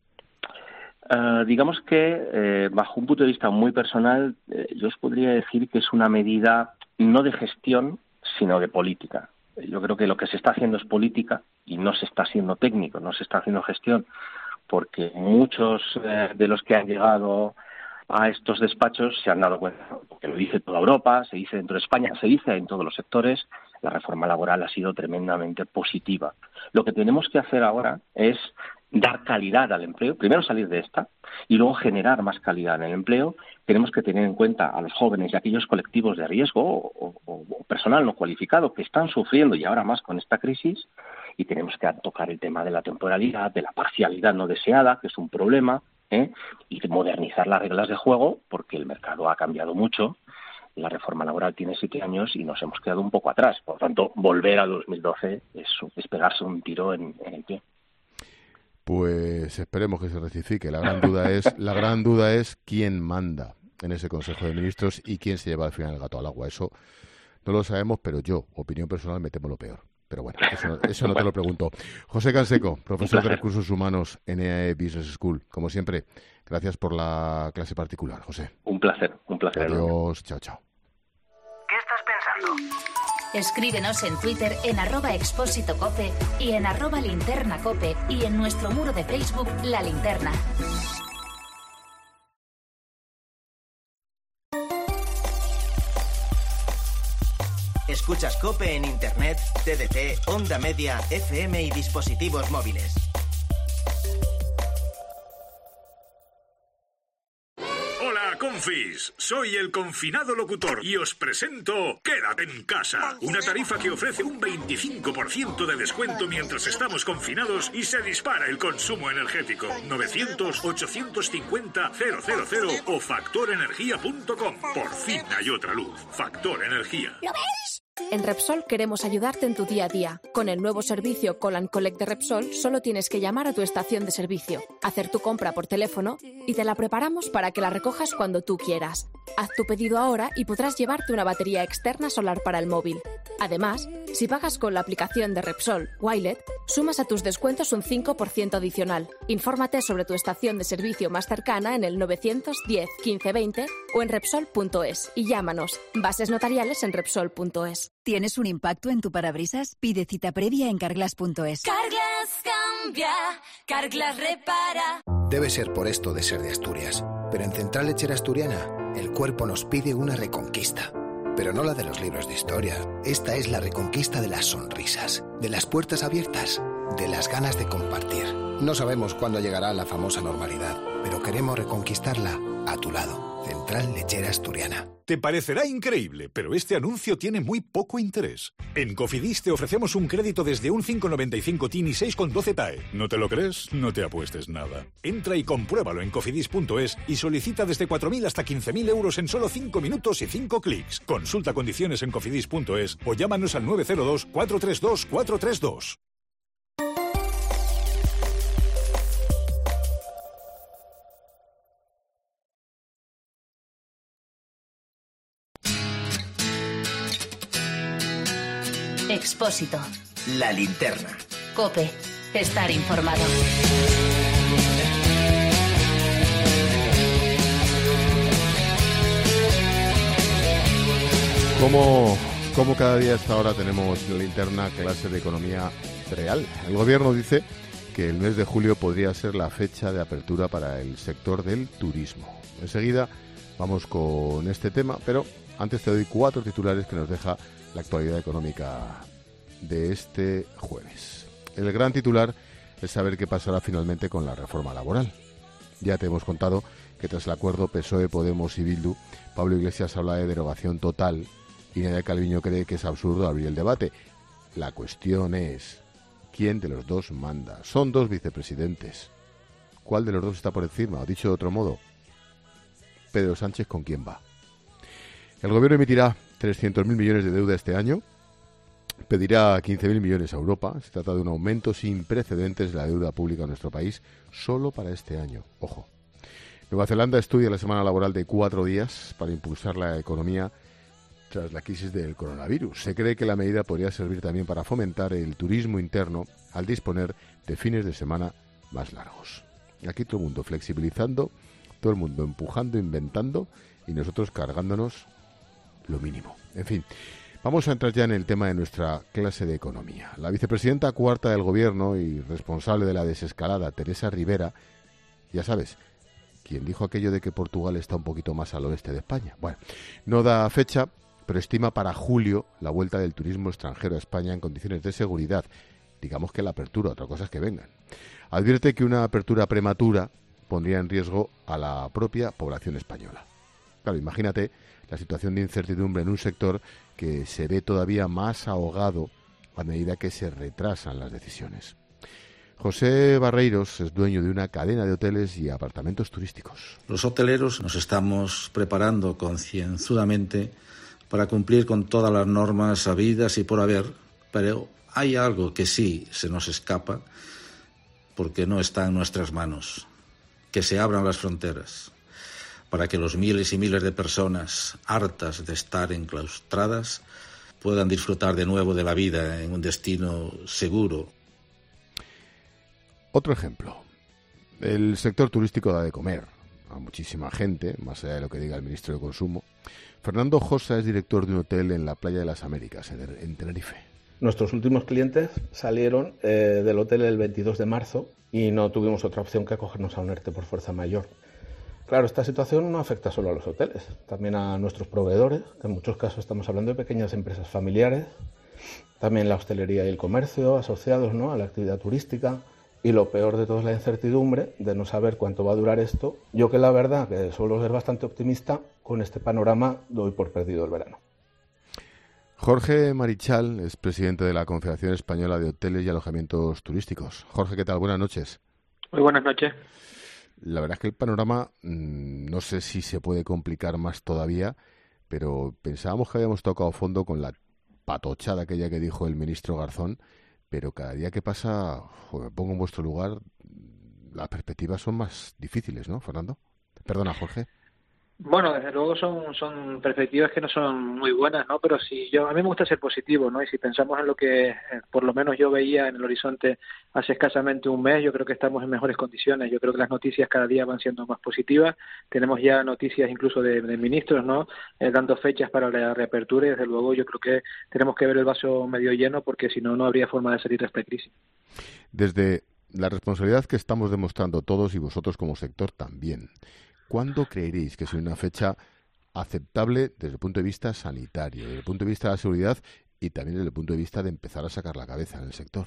Uh, digamos que, eh, bajo un punto de vista muy personal, eh, yo os podría decir que es una medida no de gestión, sino de política. Yo creo que lo que se está haciendo es política y no se está haciendo técnico, no se está haciendo gestión, porque muchos eh, de los que han llegado a estos despachos se han dado cuenta, porque lo dice toda Europa, se dice dentro de España, se dice en todos los sectores, la reforma laboral ha sido tremendamente positiva. Lo que tenemos que hacer ahora es dar calidad al empleo, primero salir de esta y luego generar más calidad en el empleo. Tenemos que tener en cuenta a los jóvenes y a aquellos colectivos de riesgo o, o, o personal no cualificado que están sufriendo y ahora más con esta crisis, y tenemos que tocar el tema de la temporalidad, de la parcialidad no deseada, que es un problema, ¿eh? y de modernizar las reglas de juego, porque el mercado ha cambiado mucho. La reforma laboral tiene siete años y nos hemos quedado un poco atrás. Por lo tanto, volver a dos mil doce es, es pegarse un tiro en, en el pie. Pues esperemos que se rectifique. La gran duda es, la gran duda es quién manda en ese Consejo de Ministros y quién se lleva al final el gato al agua. Eso no lo sabemos, pero yo, opinión personal, me temo lo peor. Pero bueno, eso, eso no te lo pregunto. José Canseco, profesor de Recursos Humanos en E A E Business School. Como siempre, gracias por la clase particular, José. Un placer, un placer. Adiós, chao, chao. ¿Qué estás pensando? Escríbenos en Twitter en arroba expósito cope y en arroba linterna cope y en nuestro muro de Facebook La Linterna. Escuchas COPE en Internet, T D T, Onda Media, F M y dispositivos móviles. Hola, confis. Soy el confinado locutor y os presento Quédate en casa. Una tarifa que ofrece un veinticinco por ciento de descuento mientras estamos confinados y se dispara el consumo energético. novecientos, ochocientos cincuenta, cero cero cero o factor energía punto com. Por fin hay otra luz. Factor Energía. ¿Lo ves? En Repsol queremos ayudarte en tu día a día. Con el nuevo servicio Call and Collect de Repsol, solo tienes que llamar a tu estación de servicio, hacer tu compra por teléfono y te la preparamos para que la recojas cuando tú quieras. Haz tu pedido ahora y podrás llevarte una batería externa solar para el móvil. Además, si pagas con la aplicación de Repsol Wilet, sumas a tus descuentos un cinco por ciento adicional. Infórmate sobre tu estación de servicio más cercana en el novecientos diez, quince, veinte o en Repsol punto es y llámanos. Bases notariales en Repsol punto es. ¿Tienes un impacto en tu parabrisas? Pide cita previa en Carglass punto es. Carglass cambia, Carglass repara. Debe ser por esto de ser de Asturias, pero en Central Lechera Asturiana el cuerpo nos pide una reconquista. Pero no la de los libros de historia. Esta es la reconquista de las sonrisas, de las puertas abiertas, de las ganas de compartir. No sabemos cuándo llegará la famosa normalidad, pero queremos reconquistarla a tu lado. Central Lechera Asturiana. Te parecerá increíble, pero este anuncio tiene muy poco interés. En Cofidis te ofrecemos un crédito desde un cinco coma noventa y cinco T I N y seis coma doce T A E. ¿No te lo crees? No te apuestes nada. Entra y compruébalo en cofidis punto es y solicita desde cuatro mil hasta quince mil euros en solo cinco minutos y cinco clics. Consulta condiciones en cofidis punto es o llámanos al nueve cero dos, cuatro tres dos, cuatro tres dos. Expósito. La Linterna. COPE. Estar informado. Como, como cada día a esta hora tenemos la linterna clase de economía real. El gobierno dice que el mes de julio podría ser la fecha de apertura para el sector del turismo. Enseguida vamos con este tema, pero antes te doy cuatro titulares que nos deja la actualidad económica de este jueves. El gran titular es saber qué pasará finalmente con la reforma laboral. Ya te hemos contado que tras el acuerdo P S O E, Podemos y Bildu, Pablo Iglesias habla de derogación total y Nadia Calviño cree que es absurdo abrir el debate. La cuestión es, ¿quién de los dos manda? Son dos vicepresidentes. ¿Cuál de los dos está por encima? O dicho de otro modo, Pedro Sánchez, ¿con quién va? El gobierno emitirá trescientos mil millones de deuda este año, pedirá quince mil millones a Europa. Se trata de un aumento sin precedentes de la deuda pública en nuestro país solo para este año. Ojo. Nueva Zelanda estudia la semana laboral de cuatro días para impulsar la economía tras la crisis del coronavirus. Se cree que la medida podría servir también para fomentar el turismo interno al disponer de fines de semana más largos. Aquí todo el mundo flexibilizando, todo el mundo empujando, inventando y nosotros cargándonos lo mínimo. En fin, vamos a entrar ya en el tema de nuestra clase de economía. La vicepresidenta cuarta del gobierno y responsable de la desescalada, Teresa Rivera, ya sabes, quien dijo aquello de que Portugal está un poquito más al oeste de España. Bueno, no da fecha, pero estima para julio la vuelta del turismo extranjero a España en condiciones de seguridad. Digamos que la apertura, otra cosa es que vengan. Advierte que una apertura prematura pondría en riesgo a la propia población española. Claro, imagínate la situación de incertidumbre en un sector que se ve todavía más ahogado a medida que se retrasan las decisiones. José Barreiros es dueño de una cadena de hoteles y apartamentos turísticos. Los hoteleros nos estamos preparando concienzudamente para cumplir con todas las normas habidas y por haber, pero hay algo que sí se nos escapa porque no está en nuestras manos: que se abran las fronteras para que los miles y miles de personas hartas de estar enclaustradas puedan disfrutar de nuevo de la vida en un destino seguro. Otro ejemplo. El sector turístico da de comer a muchísima gente, más allá de lo que diga el ministro de Consumo. Fernando Josa es director de un hotel en la Playa de las Américas, en Tenerife. Nuestros últimos clientes salieron eh, del hotel el veintidós de marzo y no tuvimos otra opción que acogernos a un ERTE por fuerza mayor. Claro, esta situación no afecta solo a los hoteles, también a nuestros proveedores, que en muchos casos estamos hablando de pequeñas empresas familiares, también la hostelería y el comercio asociados, ¿no?, a la actividad turística, y lo peor de todo es la incertidumbre de no saber cuánto va a durar esto. Yo, que la verdad que suelo ser bastante optimista, con este panorama doy por perdido el verano. Jorge Marichal es presidente de la Confederación Española de Hoteles y Alojamientos Turísticos. Jorge, ¿qué tal? Buenas noches. Muy buenas noches. La verdad es que el panorama mmm, no sé si se puede complicar más todavía, pero pensábamos que habíamos tocado fondo con la patochada aquella que dijo el ministro Garzón, pero cada día que pasa, joder, me pongo en vuestro lugar, las perspectivas son más difíciles, ¿no, Fernando? Perdona, Jorge. Bueno, desde luego son son perspectivas que no son muy buenas, ¿no? Pero si yo a mí me gusta ser positivo, ¿no? Y si pensamos en lo que eh, por lo menos yo veía en el horizonte hace escasamente un mes, yo creo que estamos en mejores condiciones. Yo creo que las noticias cada día van siendo más positivas. Tenemos ya noticias incluso de, de ministros, ¿no? Eh, dando fechas para la reapertura y desde luego yo creo que tenemos que ver el vaso medio lleno porque si no, no habría forma de salir de esta crisis. Desde la responsabilidad que estamos demostrando todos y vosotros como sector también, ¿cuándo creeréis que es una fecha aceptable desde el punto de vista sanitario, desde el punto de vista de la seguridad y también desde el punto de vista de empezar a sacar la cabeza en el sector?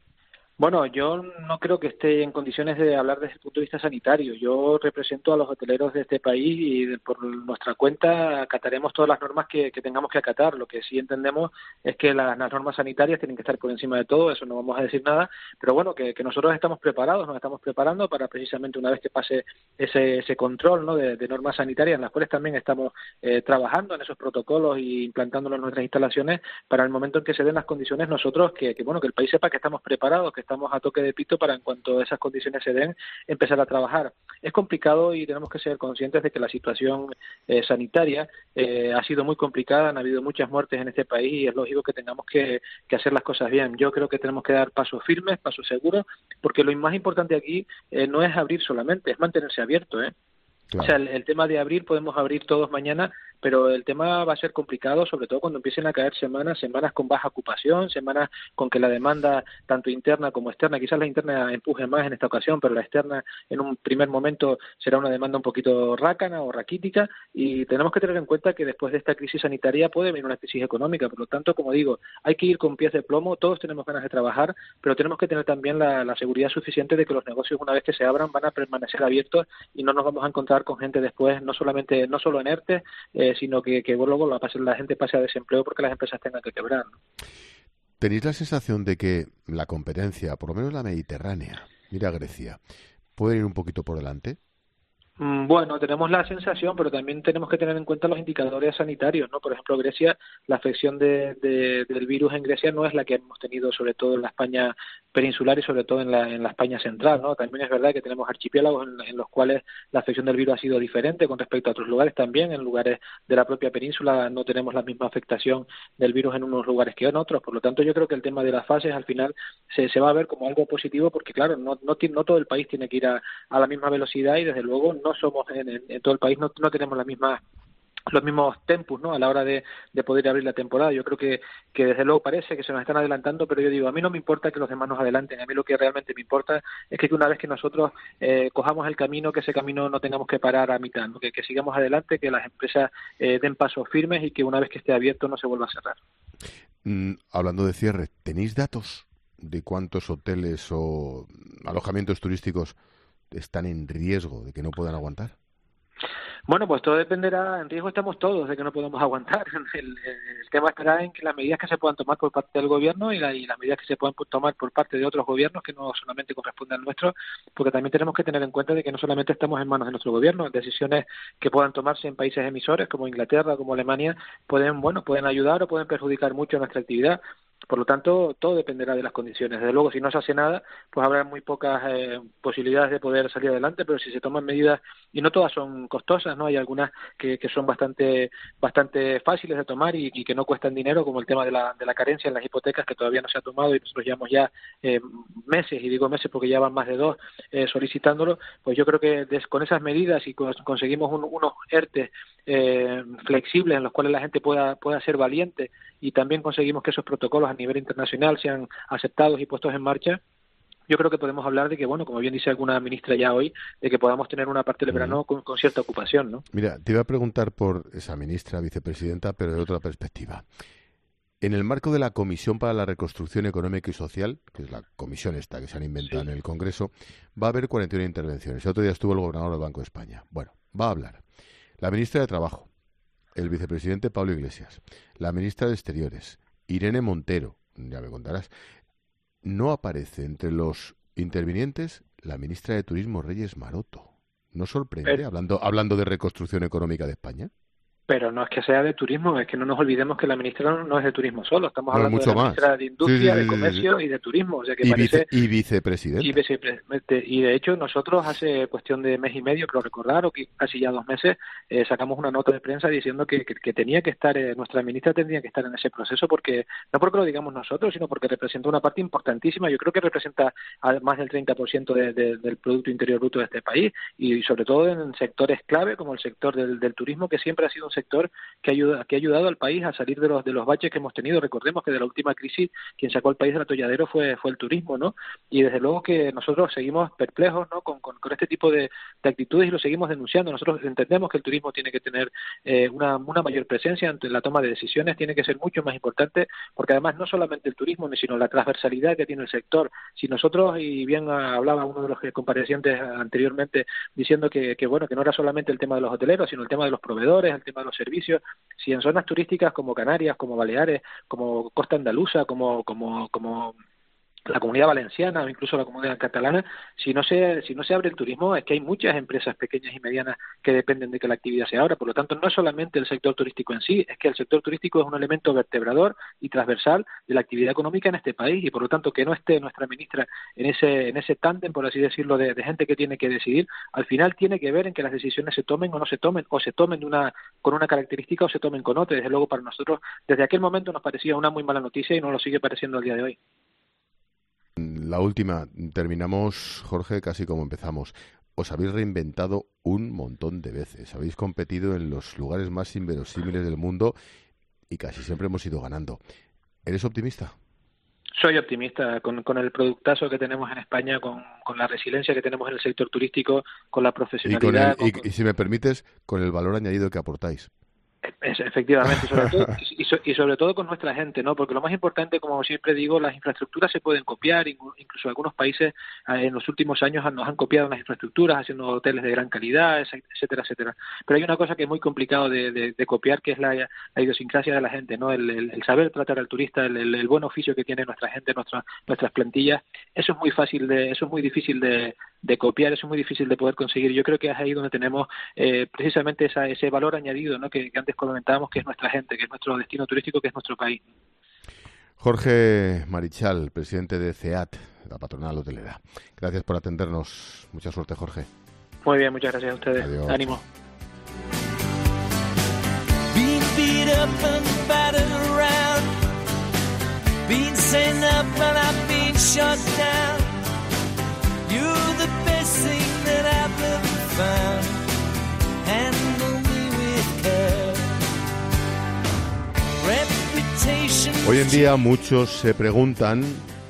Bueno, yo no creo que esté en condiciones de hablar desde el punto de vista sanitario. Yo represento a los hoteleros de este país y de, por nuestra cuenta acataremos todas las normas que, que tengamos que acatar. Lo que sí entendemos es que las, las normas sanitarias tienen que estar por encima de todo, eso no vamos a decir nada, pero bueno, que, que nosotros estamos preparados, nos estamos preparando para precisamente una vez que pase ese, ese control, ¿no?, de, de normas sanitarias, en las cuales también estamos eh, trabajando en esos protocolos y implantándolos en nuestras instalaciones para el momento en que se den las condiciones nosotros, que, que bueno, que el país sepa que estamos preparados, que estamos a toque de pito para en cuanto esas condiciones se den empezar a trabajar. Es complicado y tenemos que ser conscientes de que la situación eh, sanitaria eh, ha sido muy complicada, han habido muchas muertes en este país y es lógico que tengamos que, que hacer las cosas bien. Yo creo que tenemos que dar pasos firmes, pasos seguros, porque lo más importante aquí eh, no es abrir solamente, es mantenerse abierto, ¿eh? Claro. O sea, el, el tema de abrir, podemos abrir todos mañana, pero el tema va a ser complicado, sobre todo cuando empiecen a caer semanas, semanas con baja ocupación, semanas con que la demanda, tanto interna como externa, quizás la interna empuje más en esta ocasión, pero la externa en un primer momento será una demanda un poquito rácana o raquítica, y tenemos que tener en cuenta que después de esta crisis sanitaria puede venir una crisis económica. Por lo tanto, como digo, hay que ir con pies de plomo, todos tenemos ganas de trabajar, pero tenemos que tener también la, la seguridad suficiente de que los negocios, una vez que se abran, van a permanecer abiertos y no nos vamos a encontrar con gente después, no solamente no solo en ERTE, eh, sino que, que luego la, la gente pase a desempleo porque las empresas tengan que quebrar, ¿no? ¿Tenéis la sensación de que la competencia, por lo menos la mediterránea, mira Grecia, puede ir un poquito por delante? Bueno, tenemos la sensación, pero también tenemos que tener en cuenta los indicadores sanitarios, ¿no? Por ejemplo, Grecia, la afección de, de, del virus en Grecia no es la que hemos tenido sobre todo en la España peninsular y sobre todo en la, en la España central, ¿no? También es verdad que tenemos archipiélagos en, en los cuales la afección del virus ha sido diferente con respecto a otros lugares también. En lugares de la propia península no tenemos la misma afectación del virus en unos lugares que en otros. Por lo tanto, yo creo que el tema de las fases al final se, se va a ver como algo positivo porque, claro, no, no, no todo el país tiene que ir a, a la misma velocidad y, desde luego, no somos en, en, en todo el país, no, no tenemos la misma los mismos tempos, ¿no?, a la hora de, de poder abrir la temporada. Yo creo que, que desde luego parece que se nos están adelantando, pero yo digo, a mí no me importa que los demás nos adelanten, a mí lo que realmente me importa es que una vez que nosotros eh, cojamos el camino, que ese camino no tengamos que parar a mitad, ¿no?, que, que sigamos adelante, que las empresas eh, den pasos firmes y que una vez que esté abierto no se vuelva a cerrar. Mm, hablando de cierre, ¿tenéis datos de cuántos hoteles o alojamientos turísticos están en riesgo de que no puedan aguantar? Bueno, pues todo dependerá, en riesgo estamos todos de que no podamos aguantar. El, el tema estará en que las medidas que se puedan tomar por parte del gobierno y, la, y las medidas que se puedan tomar por parte de otros gobiernos que no solamente corresponden al nuestro, porque también tenemos que tener en cuenta de que no solamente estamos en manos de nuestro gobierno, decisiones que puedan tomarse en países emisores como Inglaterra, como Alemania, pueden, bueno, pueden ayudar o pueden perjudicar mucho nuestra actividad. Por lo tanto, todo dependerá de las condiciones. Desde luego, si no se hace nada, pues habrá muy pocas eh, posibilidades de poder salir adelante, pero si se toman medidas, y no todas son costosas, ¿no? Hay algunas que, que son bastante bastante fáciles de tomar y, y que no cuestan dinero, como el tema de la, de la carencia en las hipotecas, que todavía no se ha tomado y nosotros llevamos ya eh, meses, y digo meses porque ya van más de dos eh, solicitándolo. Pues yo creo que des, con esas medidas y con, conseguimos un, unos ERTE eh, flexibles en los cuales la gente pueda, pueda ser valiente, y también conseguimos que esos protocolos a nivel internacional sean aceptados y puestos en marcha, yo creo que podemos hablar de que, bueno, como bien dice alguna ministra ya hoy, de que podamos tener una parte del verano con, con cierta ocupación, ¿no? Mira, te iba a preguntar por esa ministra, vicepresidenta, pero de otra perspectiva. En el marco de la Comisión para la Reconstrucción Económica y Social, que es la comisión esta que se han inventado sí. en el Congreso, va a haber cuarenta y una intervenciones. El otro día estuvo el gobernador del Banco de España. Bueno, va a hablar la ministra de Trabajo, el vicepresidente Pablo Iglesias, la ministra de Exteriores, Irene Montero, ya me contarás. No aparece entre los intervinientes la ministra de Turismo, Reyes Maroto. ¿No sorprende, pero, hablando, hablando de reconstrucción económica de España? Pero no es que sea de turismo, es que no nos olvidemos que la ministra no, no es de turismo solo, estamos no, hablando mucho de la más. ministra de Industria, sí, sí, de Comercio sí. y de Turismo. O sea que y, parece, vice, y vicepresidente. Y, vicepresidente. Y de hecho nosotros hace cuestión de mes y medio, creo recordar, o que casi ya dos meses, eh, sacamos una nota de prensa diciendo que, que, que tenía que estar, eh, nuestra ministra tendría que estar en ese proceso, porque no porque lo digamos nosotros, sino porque representa una parte importantísima. Yo creo que representa más del treinta por ciento de, de, del Producto Interior Bruto de este país, y sobre todo en sectores clave como el sector del, del turismo, que siempre ha sido un sector que ayuda, que ha ayudado al país a salir de los de los baches que hemos tenido. Recordemos que de la última crisis quien sacó al país del atolladero fue fue el turismo, ¿no? Y desde luego que nosotros seguimos perplejos, ¿no?, con, con, con este tipo de, de actitudes, y lo seguimos denunciando. Nosotros entendemos que el turismo tiene que tener eh, una, una mayor presencia ante la toma de decisiones, tiene que ser mucho más importante, porque además no solamente el turismo, sino la transversalidad que tiene el sector. Si nosotros, y bien hablaba uno de los comparecientes anteriormente diciendo que, que bueno, que no era solamente el tema de los hoteleros, sino el tema de los proveedores, el tema de los servicios. Si en zonas turísticas como Canarias, como Baleares, como Costa Andaluza, como como como la Comunidad Valenciana o incluso la Comunidad Catalana, si no se si no se abre el turismo, es que hay muchas empresas pequeñas y medianas que dependen de que la actividad se abra. Por lo tanto, no es solamente el sector turístico en sí, es que el sector turístico es un elemento vertebrador y transversal de la actividad económica en este país, y por lo tanto que no esté nuestra ministra en ese en ese tándem, por así decirlo, de, de gente que tiene que decidir, al final tiene que ver en que las decisiones se tomen o no se tomen, o se tomen de una con una característica o se tomen con otra. Desde luego, para nosotros desde aquel momento nos parecía una muy mala noticia y nos lo sigue pareciendo al día de hoy. La última, terminamos, Jorge, casi como empezamos. Os habéis reinventado un montón de veces, habéis competido en los lugares más inverosímiles del mundo y casi siempre hemos ido ganando. ¿Eres optimista? Soy optimista con, con el productazo que tenemos en España, con, con la resiliencia que tenemos en el sector turístico, con la profesionalidad. Y, con el, con, y, y si me permites, con el valor añadido que aportáis. Es, efectivamente, sobre todo, y, so, y sobre todo con nuestra gente, ¿no? Porque lo más importante, como siempre digo, las infraestructuras se pueden copiar, incluso algunos países eh, en los últimos años nos han copiado las infraestructuras haciendo hoteles de gran calidad, etcétera, etcétera. Pero hay una cosa que es muy complicado de, de, de copiar, que es la, la idiosincrasia de la gente, ¿no? El, el, el saber tratar al turista, el, el, el buen oficio que tiene nuestra gente, nuestra, nuestras plantillas. Eso es muy fácil de, eso es muy difícil de, de copiar, eso es muy difícil de poder conseguir. Yo creo que es ahí donde tenemos eh, precisamente esa, ese valor añadido, ¿no? Que, que antes comentábamos, que es nuestra gente, que es nuestro destino turístico, que es nuestro país. Jorge Marichal, presidente de C E A T, la patronal hotelera. Gracias por atendernos. Mucha suerte, Jorge. Muy bien, muchas gracias a ustedes. Adiós. Ánimo. Handle me with care. en día muchos se preguntan,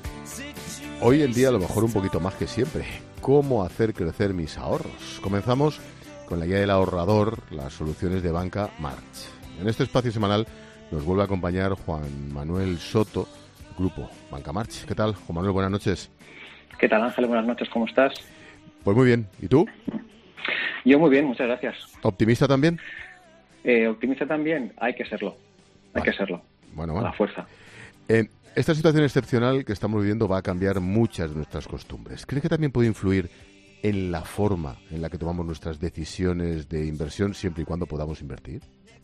hoy en día a lo mejor un poquito más que siempre, ¿cómo hacer crecer mis ahorros? Comenzamos con la guía del ahorrador, las soluciones de Banca March. En este espacio semanal nos vuelve a acompañar Juan Manuel Soto, Grupo Banca March. ¿Qué tal, Juan Manuel? Buenas noches. ¿Qué tal, Ángel? Buenas noches, ¿cómo estás? Pues muy bien. ¿Y tú? Yo muy bien, muchas gracias. ¿Optimista también? Eh, ¿Optimista también? Hay que serlo. Hay vale. que serlo. Bueno, bueno. A la fuerza. Eh, esta situación excepcional que estamos viviendo va a cambiar muchas de nuestras costumbres. ¿Cree que también puede influir en la forma en la que tomamos nuestras decisiones de inversión siempre y cuando podamos invertir?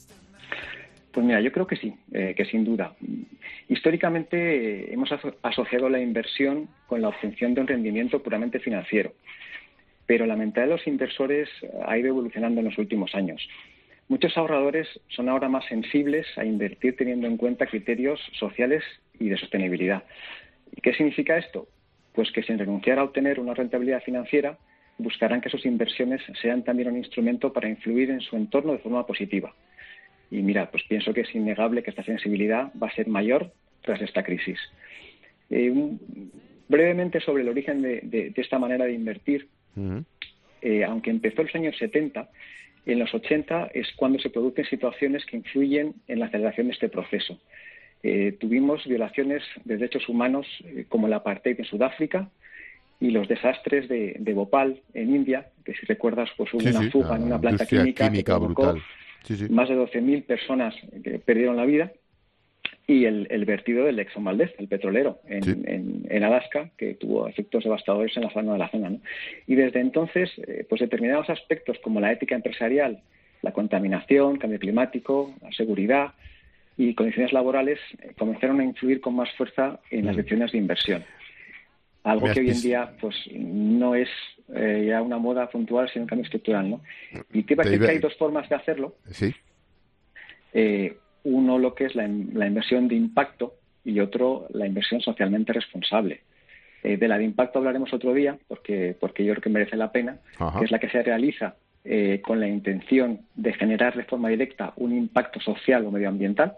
Pues mira, yo creo que sí, eh, que sin duda. Históricamente eh, hemos aso- asociado la inversión con la obtención de un rendimiento puramente financiero, pero la mentalidad de los inversores ha ido evolucionando en los últimos años. Muchos ahorradores son ahora más sensibles a invertir teniendo en cuenta criterios sociales y de sostenibilidad. ¿Y qué significa esto? Pues que sin renunciar a obtener una rentabilidad financiera, buscarán que sus inversiones sean también un instrumento para influir en su entorno de forma positiva. Y mira, pues pienso que es innegable que esta sensibilidad va a ser mayor tras esta crisis. Eh, un, brevemente sobre el origen de, de, de esta manera de invertir, uh-huh. eh, aunque empezó en los años setenta, en los ochenta es cuando se producen situaciones que influyen en la aceleración de este proceso. Eh, tuvimos violaciones de derechos humanos eh, como el apartheid en Sudáfrica y los desastres de, de Bhopal en India, que si recuerdas pues hubo sí, una fuga sí, en una planta química, química que provocó brutal. Sí, sí. más de doce mil personas que perdieron la vida, y el, el vertido del Exxon Valdez, el petrolero, en, sí. en, en Alaska, que tuvo efectos devastadores en la zona de la zona, ¿no? Y desde entonces, eh, pues determinados aspectos como la ética empresarial, la contaminación, cambio climático, la seguridad y condiciones laborales eh, comenzaron a influir con más fuerza en las decisiones de inversión. Algo que hoy en día pues no es eh, ya una moda puntual, sino un cambio estructural, ¿no? Y te iba a decir que hay dos formas de hacerlo. Sí. Eh, uno lo que es la, la inversión de impacto y otro la inversión socialmente responsable. Eh, de la de impacto hablaremos otro día, porque, porque yo creo que merece la pena, Ajá. que es la que se realiza eh, con la intención de generar de forma directa un impacto social o medioambiental.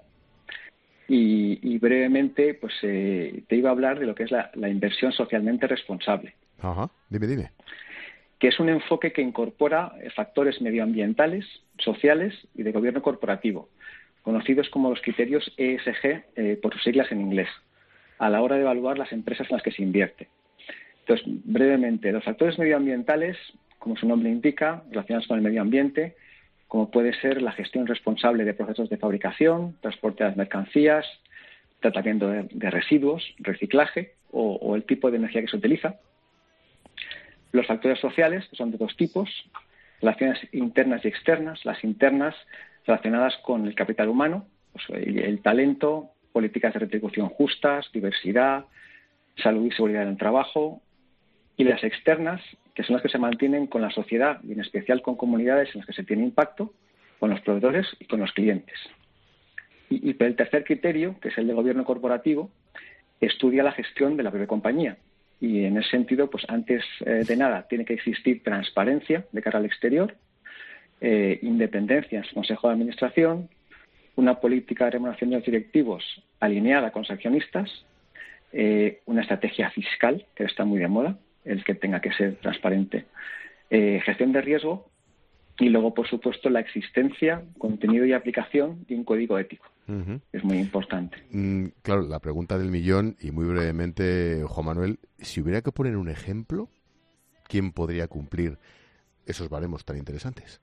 Y, y brevemente, pues eh, te iba a hablar de lo que es la, la inversión socialmente responsable. Ajá, dime, dime. Que es un enfoque que incorpora factores medioambientales, sociales y de gobierno corporativo, conocidos como los criterios E S G, eh, por sus siglas en inglés, a la hora de evaluar las empresas en las que se invierte. Entonces, brevemente, los factores medioambientales, como su nombre indica, relacionados con el medio ambiente, como puede ser la gestión responsable de procesos de fabricación, transporte de las mercancías, tratamiento de, de residuos, reciclaje o, o el tipo de energía que se utiliza. Los factores sociales, que son de dos tipos, relaciones internas y externas. Las internas relacionadas con el capital humano, pues el, el talento, políticas de retribución justas, diversidad, salud y seguridad en el trabajo. Y las externas, que son las que se mantienen con la sociedad y en especial con comunidades en las que se tiene impacto, con los proveedores y con los clientes. Y, y el tercer criterio, que es el de gobierno corporativo, estudia la gestión de la propia compañía. Y en ese sentido, pues antes eh, de nada, tiene que existir transparencia de cara al exterior, eh, independencia en su consejo de administración, una política de remuneración de los directivos alineada con los accionistas, eh, una estrategia fiscal, que está muy de moda, el que tenga que ser transparente, eh, gestión de riesgo y luego, por supuesto, la existencia, contenido y aplicación de un código ético. Uh-huh. Es muy importante. Mm, claro, la pregunta del millón, y muy brevemente, Juan Manuel, si hubiera que poner un ejemplo, ¿quién podría cumplir esos baremos tan interesantes?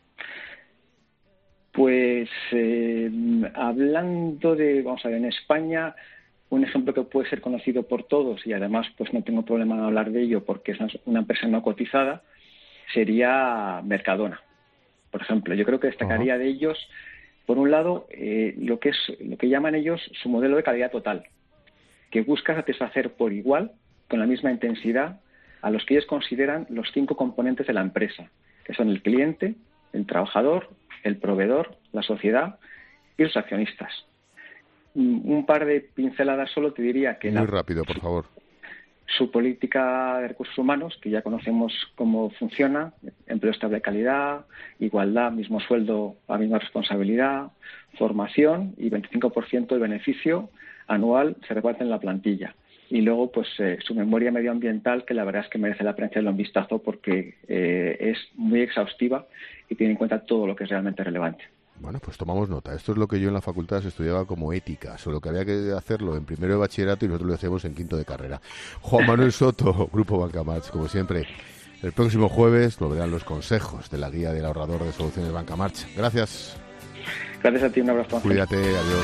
Pues eh, hablando de, vamos a ver, en España, un ejemplo que puede ser conocido por todos y además pues no tengo problema en hablar de ello porque es una empresa no cotizada, sería Mercadona, por ejemplo. Yo creo que destacaría uh-huh. de ellos, por un lado, eh, lo que es lo que llaman ellos su modelo de calidad total, que busca satisfacer por igual, con la misma intensidad, a los que ellos consideran los cinco componentes de la empresa, que son el cliente, el trabajador, el proveedor, la sociedad y los accionistas. Un par de pinceladas solo te diría que... Muy la, rápido, por favor. Su política de recursos humanos, que ya conocemos cómo funciona, empleo estable de calidad, igualdad, mismo sueldo, la misma responsabilidad, formación y veinticinco por ciento de beneficio anual se reparte en la plantilla. Y luego, pues, eh, su memoria medioambiental, que la verdad es que merece la pena echarle un vistazo porque eh, es muy exhaustiva y tiene en cuenta todo lo que es realmente relevante. Bueno, pues tomamos nota. Esto es lo que yo en la facultad estudiaba como ética, solo que había que hacerlo en primero de bachillerato y nosotros lo hacemos en quinto de carrera. Juan Manuel Soto, Grupo Bancamarch, como siempre. El próximo jueves lo verán los consejos de la guía del ahorrador de soluciones Bancamarch. Gracias. Gracias a ti, un abrazo. Cuídate, adiós.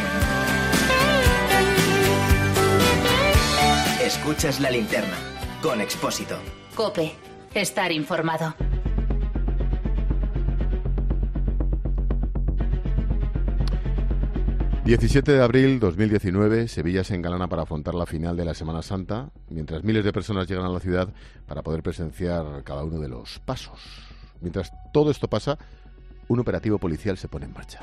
Escuchas La Linterna, con Expósito. COPE, estar informado. diecisiete de abril de dos mil diecinueve, Sevilla se engalana para afrontar la final de la Semana Santa, mientras miles de personas llegan a la ciudad para poder presenciar cada uno de los pasos. Mientras todo esto pasa, un operativo policial se pone en marcha.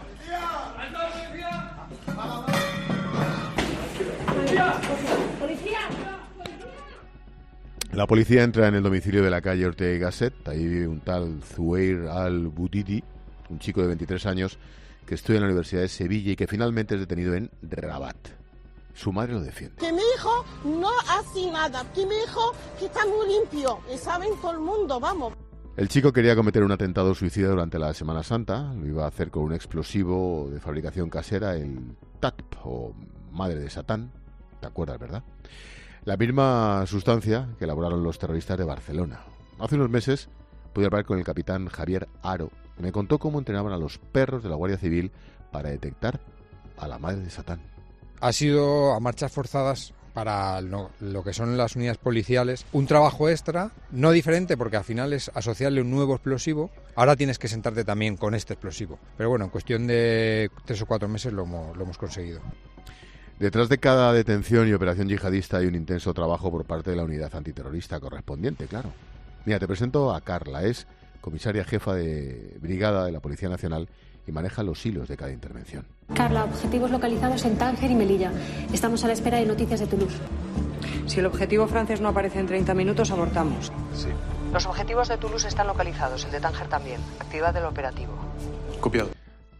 La policía entra en el domicilio de la calle Ortega y Gasset. Ahí vive un tal Zuhair al-Boudidi, un chico de veintitrés años que estudia en la Universidad de Sevilla y que finalmente es detenido en Rabat. Su madre lo defiende. Que mi hijo no hace nada, que mi hijo que está muy limpio, y saben todo el mundo, vamos. El chico quería cometer un atentado suicida durante la Semana Santa. Lo iba a hacer con un explosivo de fabricación casera, el T A T P, o Madre de Satán. ¿Te acuerdas, verdad? La misma sustancia que elaboraron los terroristas de Barcelona. Hace unos meses pude hablar con el capitán Javier Aro. Me contó cómo entrenaban a los perros de la Guardia Civil para detectar a la Madre de Satán. Ha sido a marchas forzadas para lo, lo que son las unidades policiales, un trabajo extra, no diferente porque al final es asociarle un nuevo explosivo. Ahora tienes que sentarte también con este explosivo. Pero bueno, en cuestión de tres o cuatro meses lo hemos, lo hemos conseguido. Detrás de cada detención y operación yihadista hay un intenso trabajo por parte de la unidad antiterrorista correspondiente, claro. Mira, te presento a Carla, es comisaria jefa de brigada de la Policía Nacional y maneja los hilos de cada intervención. Carla, objetivos localizados en Tánger y Melilla. Estamos a la espera de noticias de Toulouse. Si el objetivo francés no aparece en treinta minutos, abortamos. Sí. Los objetivos de Toulouse están localizados, el de Tánger también. Activad el operativo. Copiado.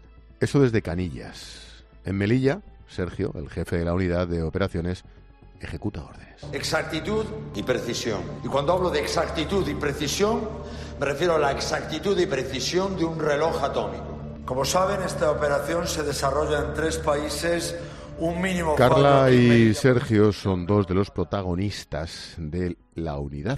Eso desde Canillas. En Melilla, Sergio, el jefe de la unidad de operaciones, ejecuta órdenes. Exactitud y precisión. Y cuando hablo de exactitud y precisión, me refiero a la exactitud y precisión de un reloj atómico. Como saben, esta operación se desarrolla en tres países, un mínimo... Carla y Sergio son dos de los protagonistas de la unidad.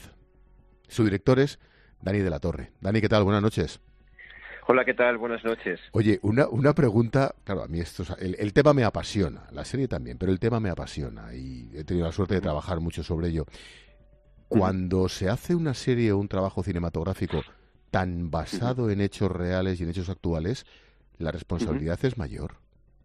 Su director es Dani de la Torre. Dani, ¿qué tal? Buenas noches. Hola, ¿qué tal? Buenas noches. Oye, una, una pregunta, claro, a mí esto, el, el tema me apasiona, la serie también, pero el tema me apasiona y he tenido la suerte de trabajar mucho sobre ello. Cuando se hace una serie o un trabajo cinematográfico tan basado en hechos reales y en hechos actuales, la responsabilidad es mayor.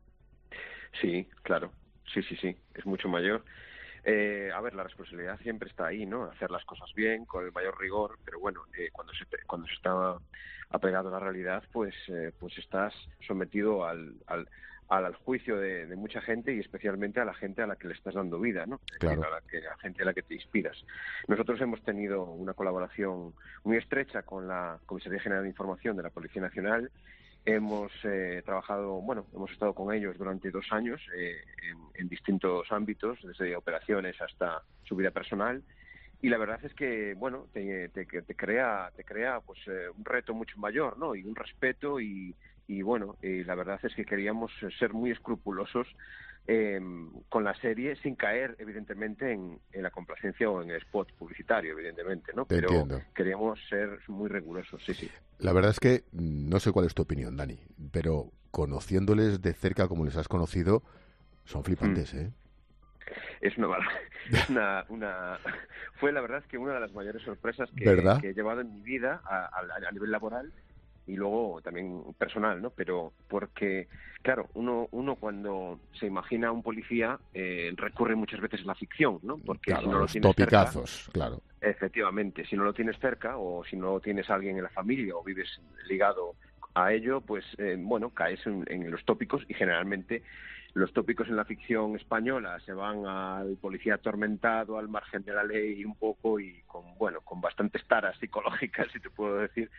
Sí, claro, sí, sí, sí, es mucho mayor. Eh, a ver, la responsabilidad siempre está ahí, ¿no? Hacer las cosas bien, con el mayor rigor, pero bueno, eh, cuando se cuando se está apegado a la realidad, pues eh, pues estás sometido al, al, al juicio de, de mucha gente y especialmente a la gente a la que le estás dando vida, ¿no? Claro. A la, que, a la gente a la que te inspiras. Nosotros hemos tenido una colaboración muy estrecha con la Comisaría General de Información de la Policía Nacional. Hemos eh, trabajado, bueno, hemos estado con ellos durante dos años eh, en, en distintos ámbitos, desde operaciones hasta su vida personal, y la verdad es que, bueno, te, te, te crea, te crea, pues, eh, un reto mucho mayor, ¿no? Y un respeto y, y bueno, y la verdad es que queríamos ser muy escrupulosos eh, con la serie, sin caer, evidentemente, en, en la complacencia o en el spot publicitario, evidentemente, ¿no? Te Pero entiendo. Queríamos ser muy rigurosos, sí, sí. La verdad es que no sé cuál es tu opinión, Dani, pero conociéndoles de cerca como les has conocido, son flipantes, ¿eh? Es una, es una, una fue la verdad que una de las mayores sorpresas que, que he llevado en mi vida a, a, a nivel laboral y luego también personal, ¿no? Pero porque, claro, uno uno cuando se imagina a un policía eh, recurre muchas veces a la ficción, ¿no? Porque claro, si no lo los tienes topicazos, cerca, claro. Efectivamente, si no lo tienes cerca o si no tienes a alguien en la familia o vives ligado a ello, pues, eh, bueno, caes en, en los tópicos y generalmente los tópicos en la ficción española se van al policía atormentado, al margen de la ley un poco y con, bueno, con bastantes taras psicológicas, si te puedo decir.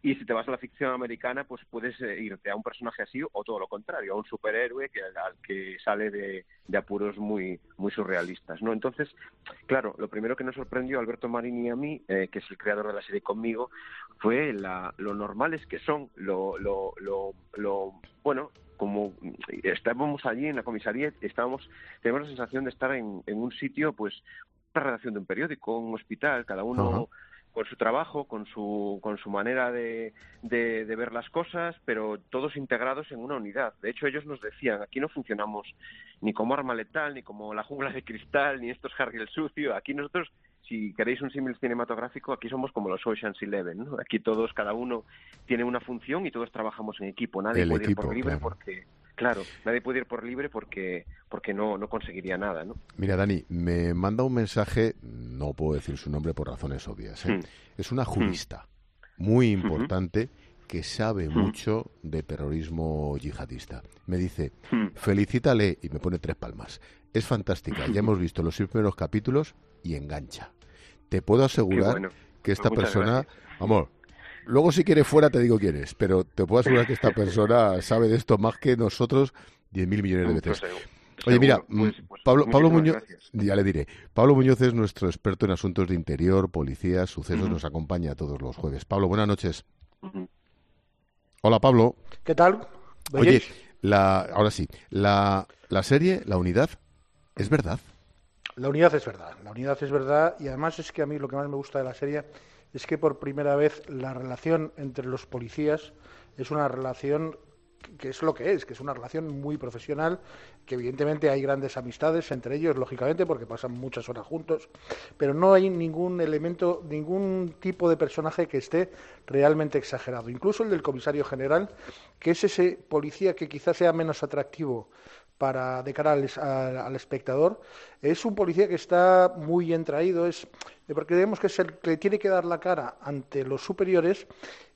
Y si te vas a la ficción americana, pues puedes eh, irte a un personaje así o todo lo contrario, a un superhéroe que, al que sale de, de apuros muy muy surrealistas, ¿no? Entonces, claro, lo primero que nos sorprendió a Alberto Marini y a mí, eh, que es el creador de la serie conmigo, fue la, lo normales que son, lo, lo, lo, lo bueno, como estábamos allí en la comisaría, estábamos, teníamos la sensación de estar en, en un sitio, pues, una redacción de un periódico, un hospital, cada uno... Uh-huh. Con su trabajo, con su con su manera de, de, de ver las cosas, pero todos integrados en una unidad. De hecho, ellos nos decían, aquí no funcionamos ni como Arma Letal, ni como La Jungla de Cristal, ni estos Harry el Sucio. Aquí nosotros, si queréis un símil cinematográfico, aquí somos como los Ocean's Eleven, ¿no? Aquí todos, cada uno tiene una función y todos trabajamos en equipo. Nadie El puede equipo, ir por libre claro. porque... Claro, nadie puede ir por libre porque porque no no conseguiría nada, ¿no? Mira, Dani, me manda un mensaje, no puedo decir su nombre por razones obvias, ¿eh? Mm. Es una jurista mm. muy importante mm. que sabe mm. mucho de terrorismo yihadista. Me dice, mm. felicítale, y me pone tres palmas. Es fantástica, ya hemos visto los seis primeros capítulos y engancha. Te puedo asegurar bueno. que esta pues persona, gracias. Amor, luego si quieres fuera te digo quién es, pero te puedo asegurar que esta persona sabe de esto más que nosotros diez mil millones de veces. Oye, mira, pues, pues, Pablo, Pablo Muñoz, gracias. Ya le diré, Pablo Muñoz es nuestro experto en asuntos de interior, policía, sucesos, uh-huh. nos acompaña todos los jueves. Pablo, buenas noches. Uh-huh. Hola, Pablo. ¿Qué tal? Oye, la, ahora sí, la, la serie, la unidad, ¿es verdad? La unidad es verdad, la unidad es verdad, y además es que a mí lo que más me gusta de la serie es que por primera vez la relación entre los policías es una relación que es lo que es, que es una relación muy profesional, que evidentemente hay grandes amistades entre ellos, lógicamente, porque pasan muchas horas juntos, pero no hay ningún elemento, ningún tipo de personaje que esté realmente exagerado. Incluso el del comisario general, que es ese policía que quizás sea menos atractivo para de cara al, al, al espectador, es un policía que está muy bien traído, es porque digamos que es el que tiene que dar la cara ante los superiores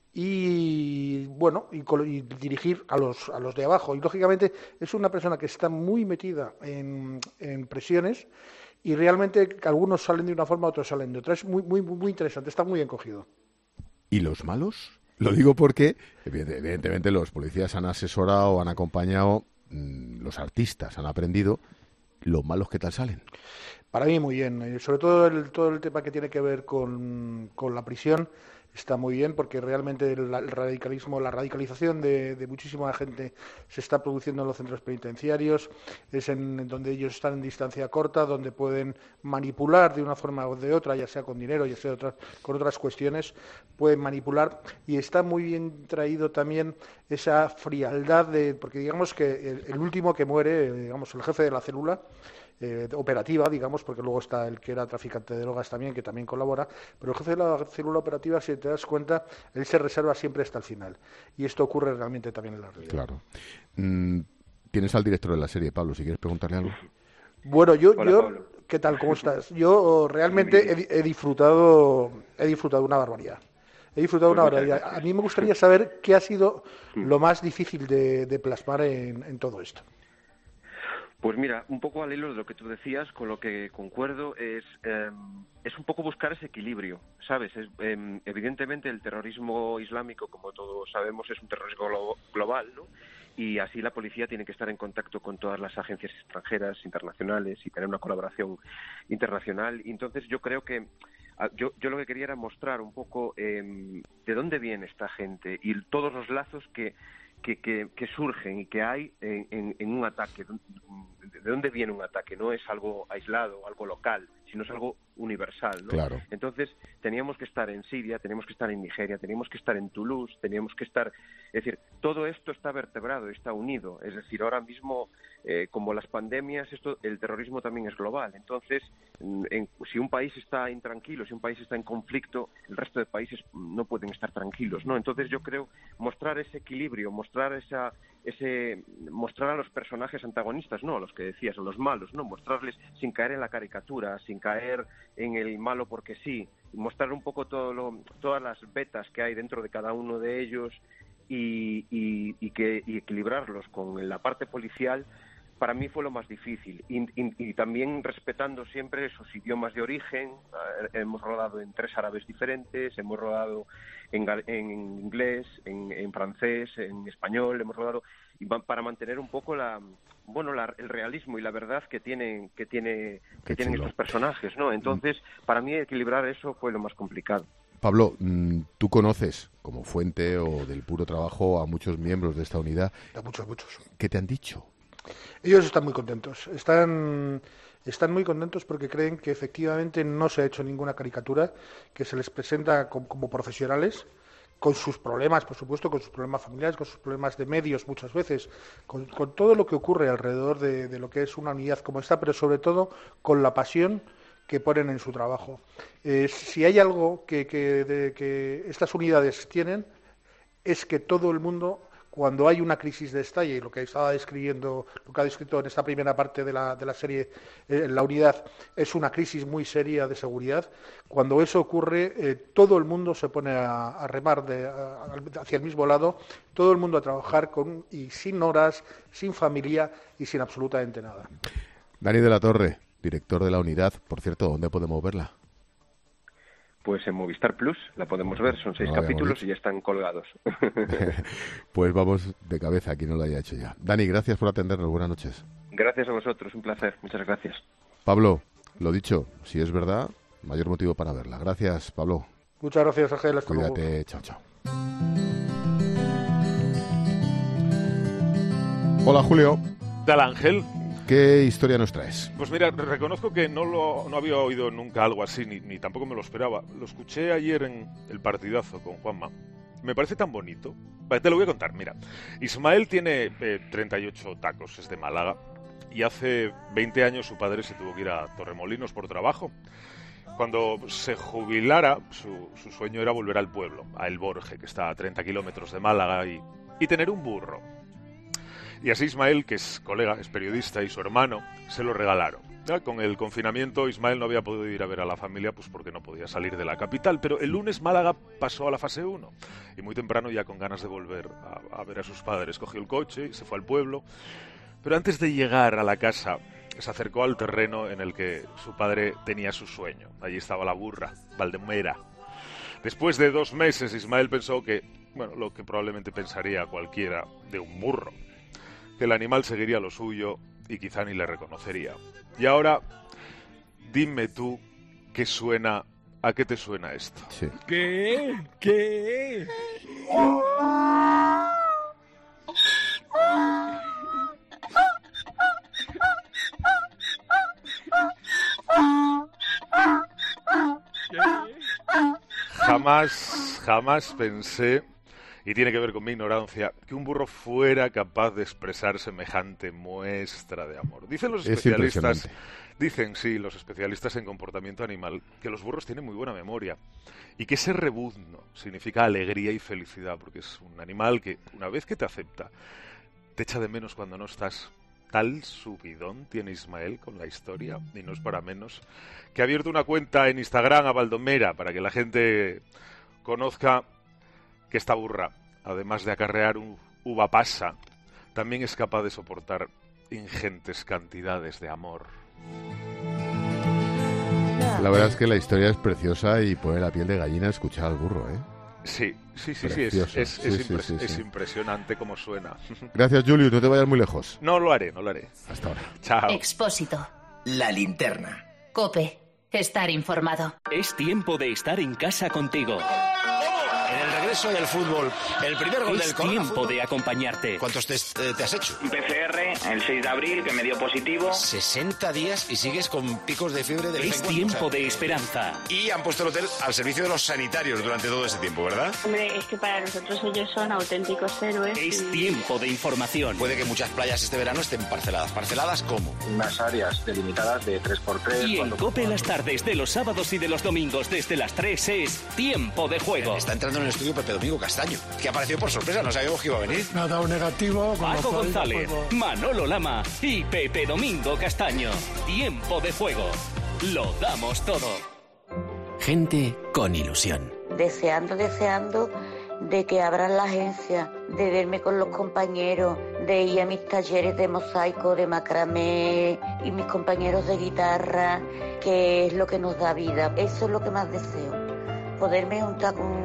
y bueno y, y dirigir a los a los de abajo, y lógicamente es una persona que está muy metida en, en presiones, y realmente algunos salen de una forma, otros salen de otra. Es muy muy muy interesante, está muy bien cogido. ¿Y los malos? Lo digo porque evidentemente los policías han asesorado, han acompañado, los artistas han aprendido. ¿Los malos qué tal salen? Para mí muy bien, sobre todo el, todo el tema que tiene que ver con, con la prisión está muy bien, porque realmente el, el radicalismo, la radicalización de, de muchísima gente se está produciendo en los centros penitenciarios, es en, en donde ellos están en distancia corta, donde pueden manipular de una forma o de otra, ya sea con dinero, ya sea otra, con otras cuestiones, pueden manipular, y está muy bien traído también esa frialdad de, porque digamos que el, el último que muere, digamos el jefe de la célula, Eh, operativa, digamos, porque luego está el que era traficante de drogas también, que también colabora, pero el jefe de la célula operativa, si te das cuenta, él se reserva siempre hasta el final, y esto ocurre realmente también en la realidad. Claro. Mm, tienes al director de la serie, Pablo, si quieres preguntarle algo. Bueno, yo, Hola, yo Pablo. ¿qué tal? ¿Cómo estás? Yo realmente he, he disfrutado he disfrutado una barbaridad. He disfrutado una barbaridad. A mí me gustaría saber qué ha sido lo más difícil de, de plasmar en, en todo esto. Pues mira, un poco al hilo de lo que tú decías, con lo que concuerdo, es eh, es un poco buscar ese equilibrio, ¿sabes? Es, eh, evidentemente el terrorismo islámico, como todos sabemos, es un terrorismo glo- global, ¿no? Y así la policía tiene que estar en contacto con todas las agencias extranjeras, internacionales, y tener una colaboración internacional. Y entonces yo creo que yo, yo lo que quería era mostrar un poco eh, de dónde viene esta gente y todos los lazos que Que, que, que surgen y que hay en, en, en un ataque. ¿De dónde viene un ataque? No es algo aislado, algo local, sino es algo universal, ¿no? Claro. Entonces, teníamos que estar en Siria, teníamos que estar en Nigeria, teníamos que estar en Toulouse, teníamos que estar... Es decir, todo esto está vertebrado, está unido. Es decir, ahora mismo, eh, como las pandemias, esto, el terrorismo también es global. Entonces, en, si un país está intranquilo, si un país está en conflicto, el resto de países no pueden estar tranquilos, ¿no? Entonces, yo creo mostrar ese equilibrio, mostrar esa... ese mostrar a los personajes antagonistas, no a los que decías, a los malos, no mostrarles sin caer en la caricatura, sin caer en el malo porque sí, mostrar un poco todo lo, todas las vetas que hay dentro de cada uno de ellos y, y, y que y equilibrarlos con la parte policial, para mí fue lo más difícil. Y, y, y también respetando siempre sus idiomas de origen. Hemos rodado en tres árabes diferentes, hemos rodado en, en inglés, en, en francés, en español, hemos rodado y para mantener un poco la bueno la, el realismo y la verdad que tienen que tiene que tienen estos personajes, ¿no? Entonces, para mí equilibrar eso fue lo más complicado. Pablo, tú conoces como fuente o del puro trabajo a muchos miembros de esta unidad. A muchos, muchos. ¿Qué te han dicho? Ellos están muy contentos. Están están muy contentos porque creen que efectivamente no se ha hecho ninguna caricatura, que se les presenta como, como profesionales, con sus problemas, por supuesto, con sus problemas familiares, con sus problemas de medios muchas veces, con, con todo lo que ocurre alrededor de, de lo que es una unidad como esta, pero sobre todo con la pasión que ponen en su trabajo. Eh, si hay algo que, que, de, que estas unidades tienen, es que todo el mundo, cuando hay una crisis de esta, y lo que estaba describiendo, lo que ha descrito en esta primera parte de la, de la serie, eh, la unidad, es una crisis muy seria de seguridad. Cuando eso ocurre, eh, todo el mundo se pone a, a remar de, a, hacia el mismo lado, todo el mundo a trabajar con y sin horas, sin familia y sin absolutamente nada. Dani de la Torre, director de la unidad. Por cierto, ¿dónde podemos verla? Pues en Movistar Plus la podemos ver, son seis no capítulos y ya están colgados. Pues vamos de cabeza, quien no lo haya hecho ya. Dani, gracias por atendernos, buenas noches. Gracias a vosotros, un placer, muchas gracias. Pablo, lo dicho, si es verdad, mayor motivo para verla. Gracias, Pablo. Muchas gracias, Ángel. Hasta Cuídate, luego. Chao, chao. Hola, Julio. ¿Qué tal, Ángel? ¿Qué historia nos traes? Pues mira, reconozco que no lo no había oído nunca algo así, ni, ni tampoco me lo esperaba. Lo escuché ayer en El Partidazo con Juanma. Me parece tan bonito. Vale, te lo voy a contar, mira. Ismael tiene eh, treinta y ocho tacos, es de Málaga. Y hace veinte años su padre se tuvo que ir a Torremolinos por trabajo. Cuando se jubilara, su, su sueño era volver al pueblo, a El Borje, que está a treinta kilómetros de Málaga, y, y tener un burro. Y así Ismael, que es colega, es periodista, y su hermano se lo regalaron. Ya, con el confinamiento Ismael no había podido ir a ver a la familia pues porque no podía salir de la capital, pero el lunes Málaga pasó a la fase uno y muy temprano, ya con ganas de volver a, a ver a sus padres, cogió el coche y se fue al pueblo. Pero antes de llegar a la casa se acercó al terreno en el que su padre tenía su sueño. Allí estaba la burra, Valdomera. Después de dos meses Ismael pensó que, bueno, lo que probablemente pensaría cualquiera de un burro, que el animal seguiría lo suyo y quizá ni le reconocería. Y ahora, dime tú qué suena, ¿a qué te suena esto? Sí. ¿Qué? ¿Qué? Jamás, jamás pensé, y tiene que ver con mi ignorancia, que un burro fuera capaz de expresar semejante muestra de amor. Dicen los especialistas, dicen sí, los especialistas en comportamiento animal, que los burros tienen muy buena memoria y que ese rebuzno significa alegría y felicidad, porque es un animal que una vez que te acepta, te echa de menos cuando no estás. Tal subidón tiene Ismael con la historia, y no es para menos, que ha abierto una cuenta en Instagram a Valdomera para que la gente conozca que esta burra, además de acarrear un uva pasa, también es capaz de soportar ingentes cantidades de amor. La verdad es que la historia es preciosa y pone la piel de gallina escuchar al burro, ¿eh? Sí, sí, sí, sí, es, es, sí, es, sí, impres- sí, sí. es impresionante como suena. Gracias, Julius, no te vayas muy lejos. No lo haré, no lo haré. Hasta ahora. Chao. Expósito. La linterna. COPE. Estar informado. Es tiempo de estar en casa contigo. En el regreso del fútbol, el primer gol es del Corona. Es tiempo de acompañarte. ¿Cuántos test eh, te has hecho? Un P C R el seis de abril que me dio positivo. sesenta días y sigues con picos de fiebre de Es tiempo o sea, de esperanza. Y han puesto el hotel al servicio de los sanitarios durante todo ese tiempo, ¿verdad? Hombre, es que para nosotros ellos son auténticos héroes. Es y... tiempo de información. Puede que muchas playas este verano estén parceladas. ¿Parceladas cómo? Unas áreas delimitadas de tres por tres. Y en COPE las tardes de los sábados y de los domingos desde las tres es tiempo de juego. Está entrando en el estudio Pepe Domingo Castaño, que ha aparecido por sorpresa, no sabíamos que iba a venir. Me ha dado negativo. Paco González, Manolo Lama y Pepe Domingo Castaño. Tiempo de juego. Lo damos todo. Gente con ilusión. Deseando, deseando de que abran la agencia, de verme con los compañeros, de ir a mis talleres de mosaico, de macramé y mis compañeros de guitarra, que es lo que nos da vida. Eso es lo que más deseo, poderme juntar con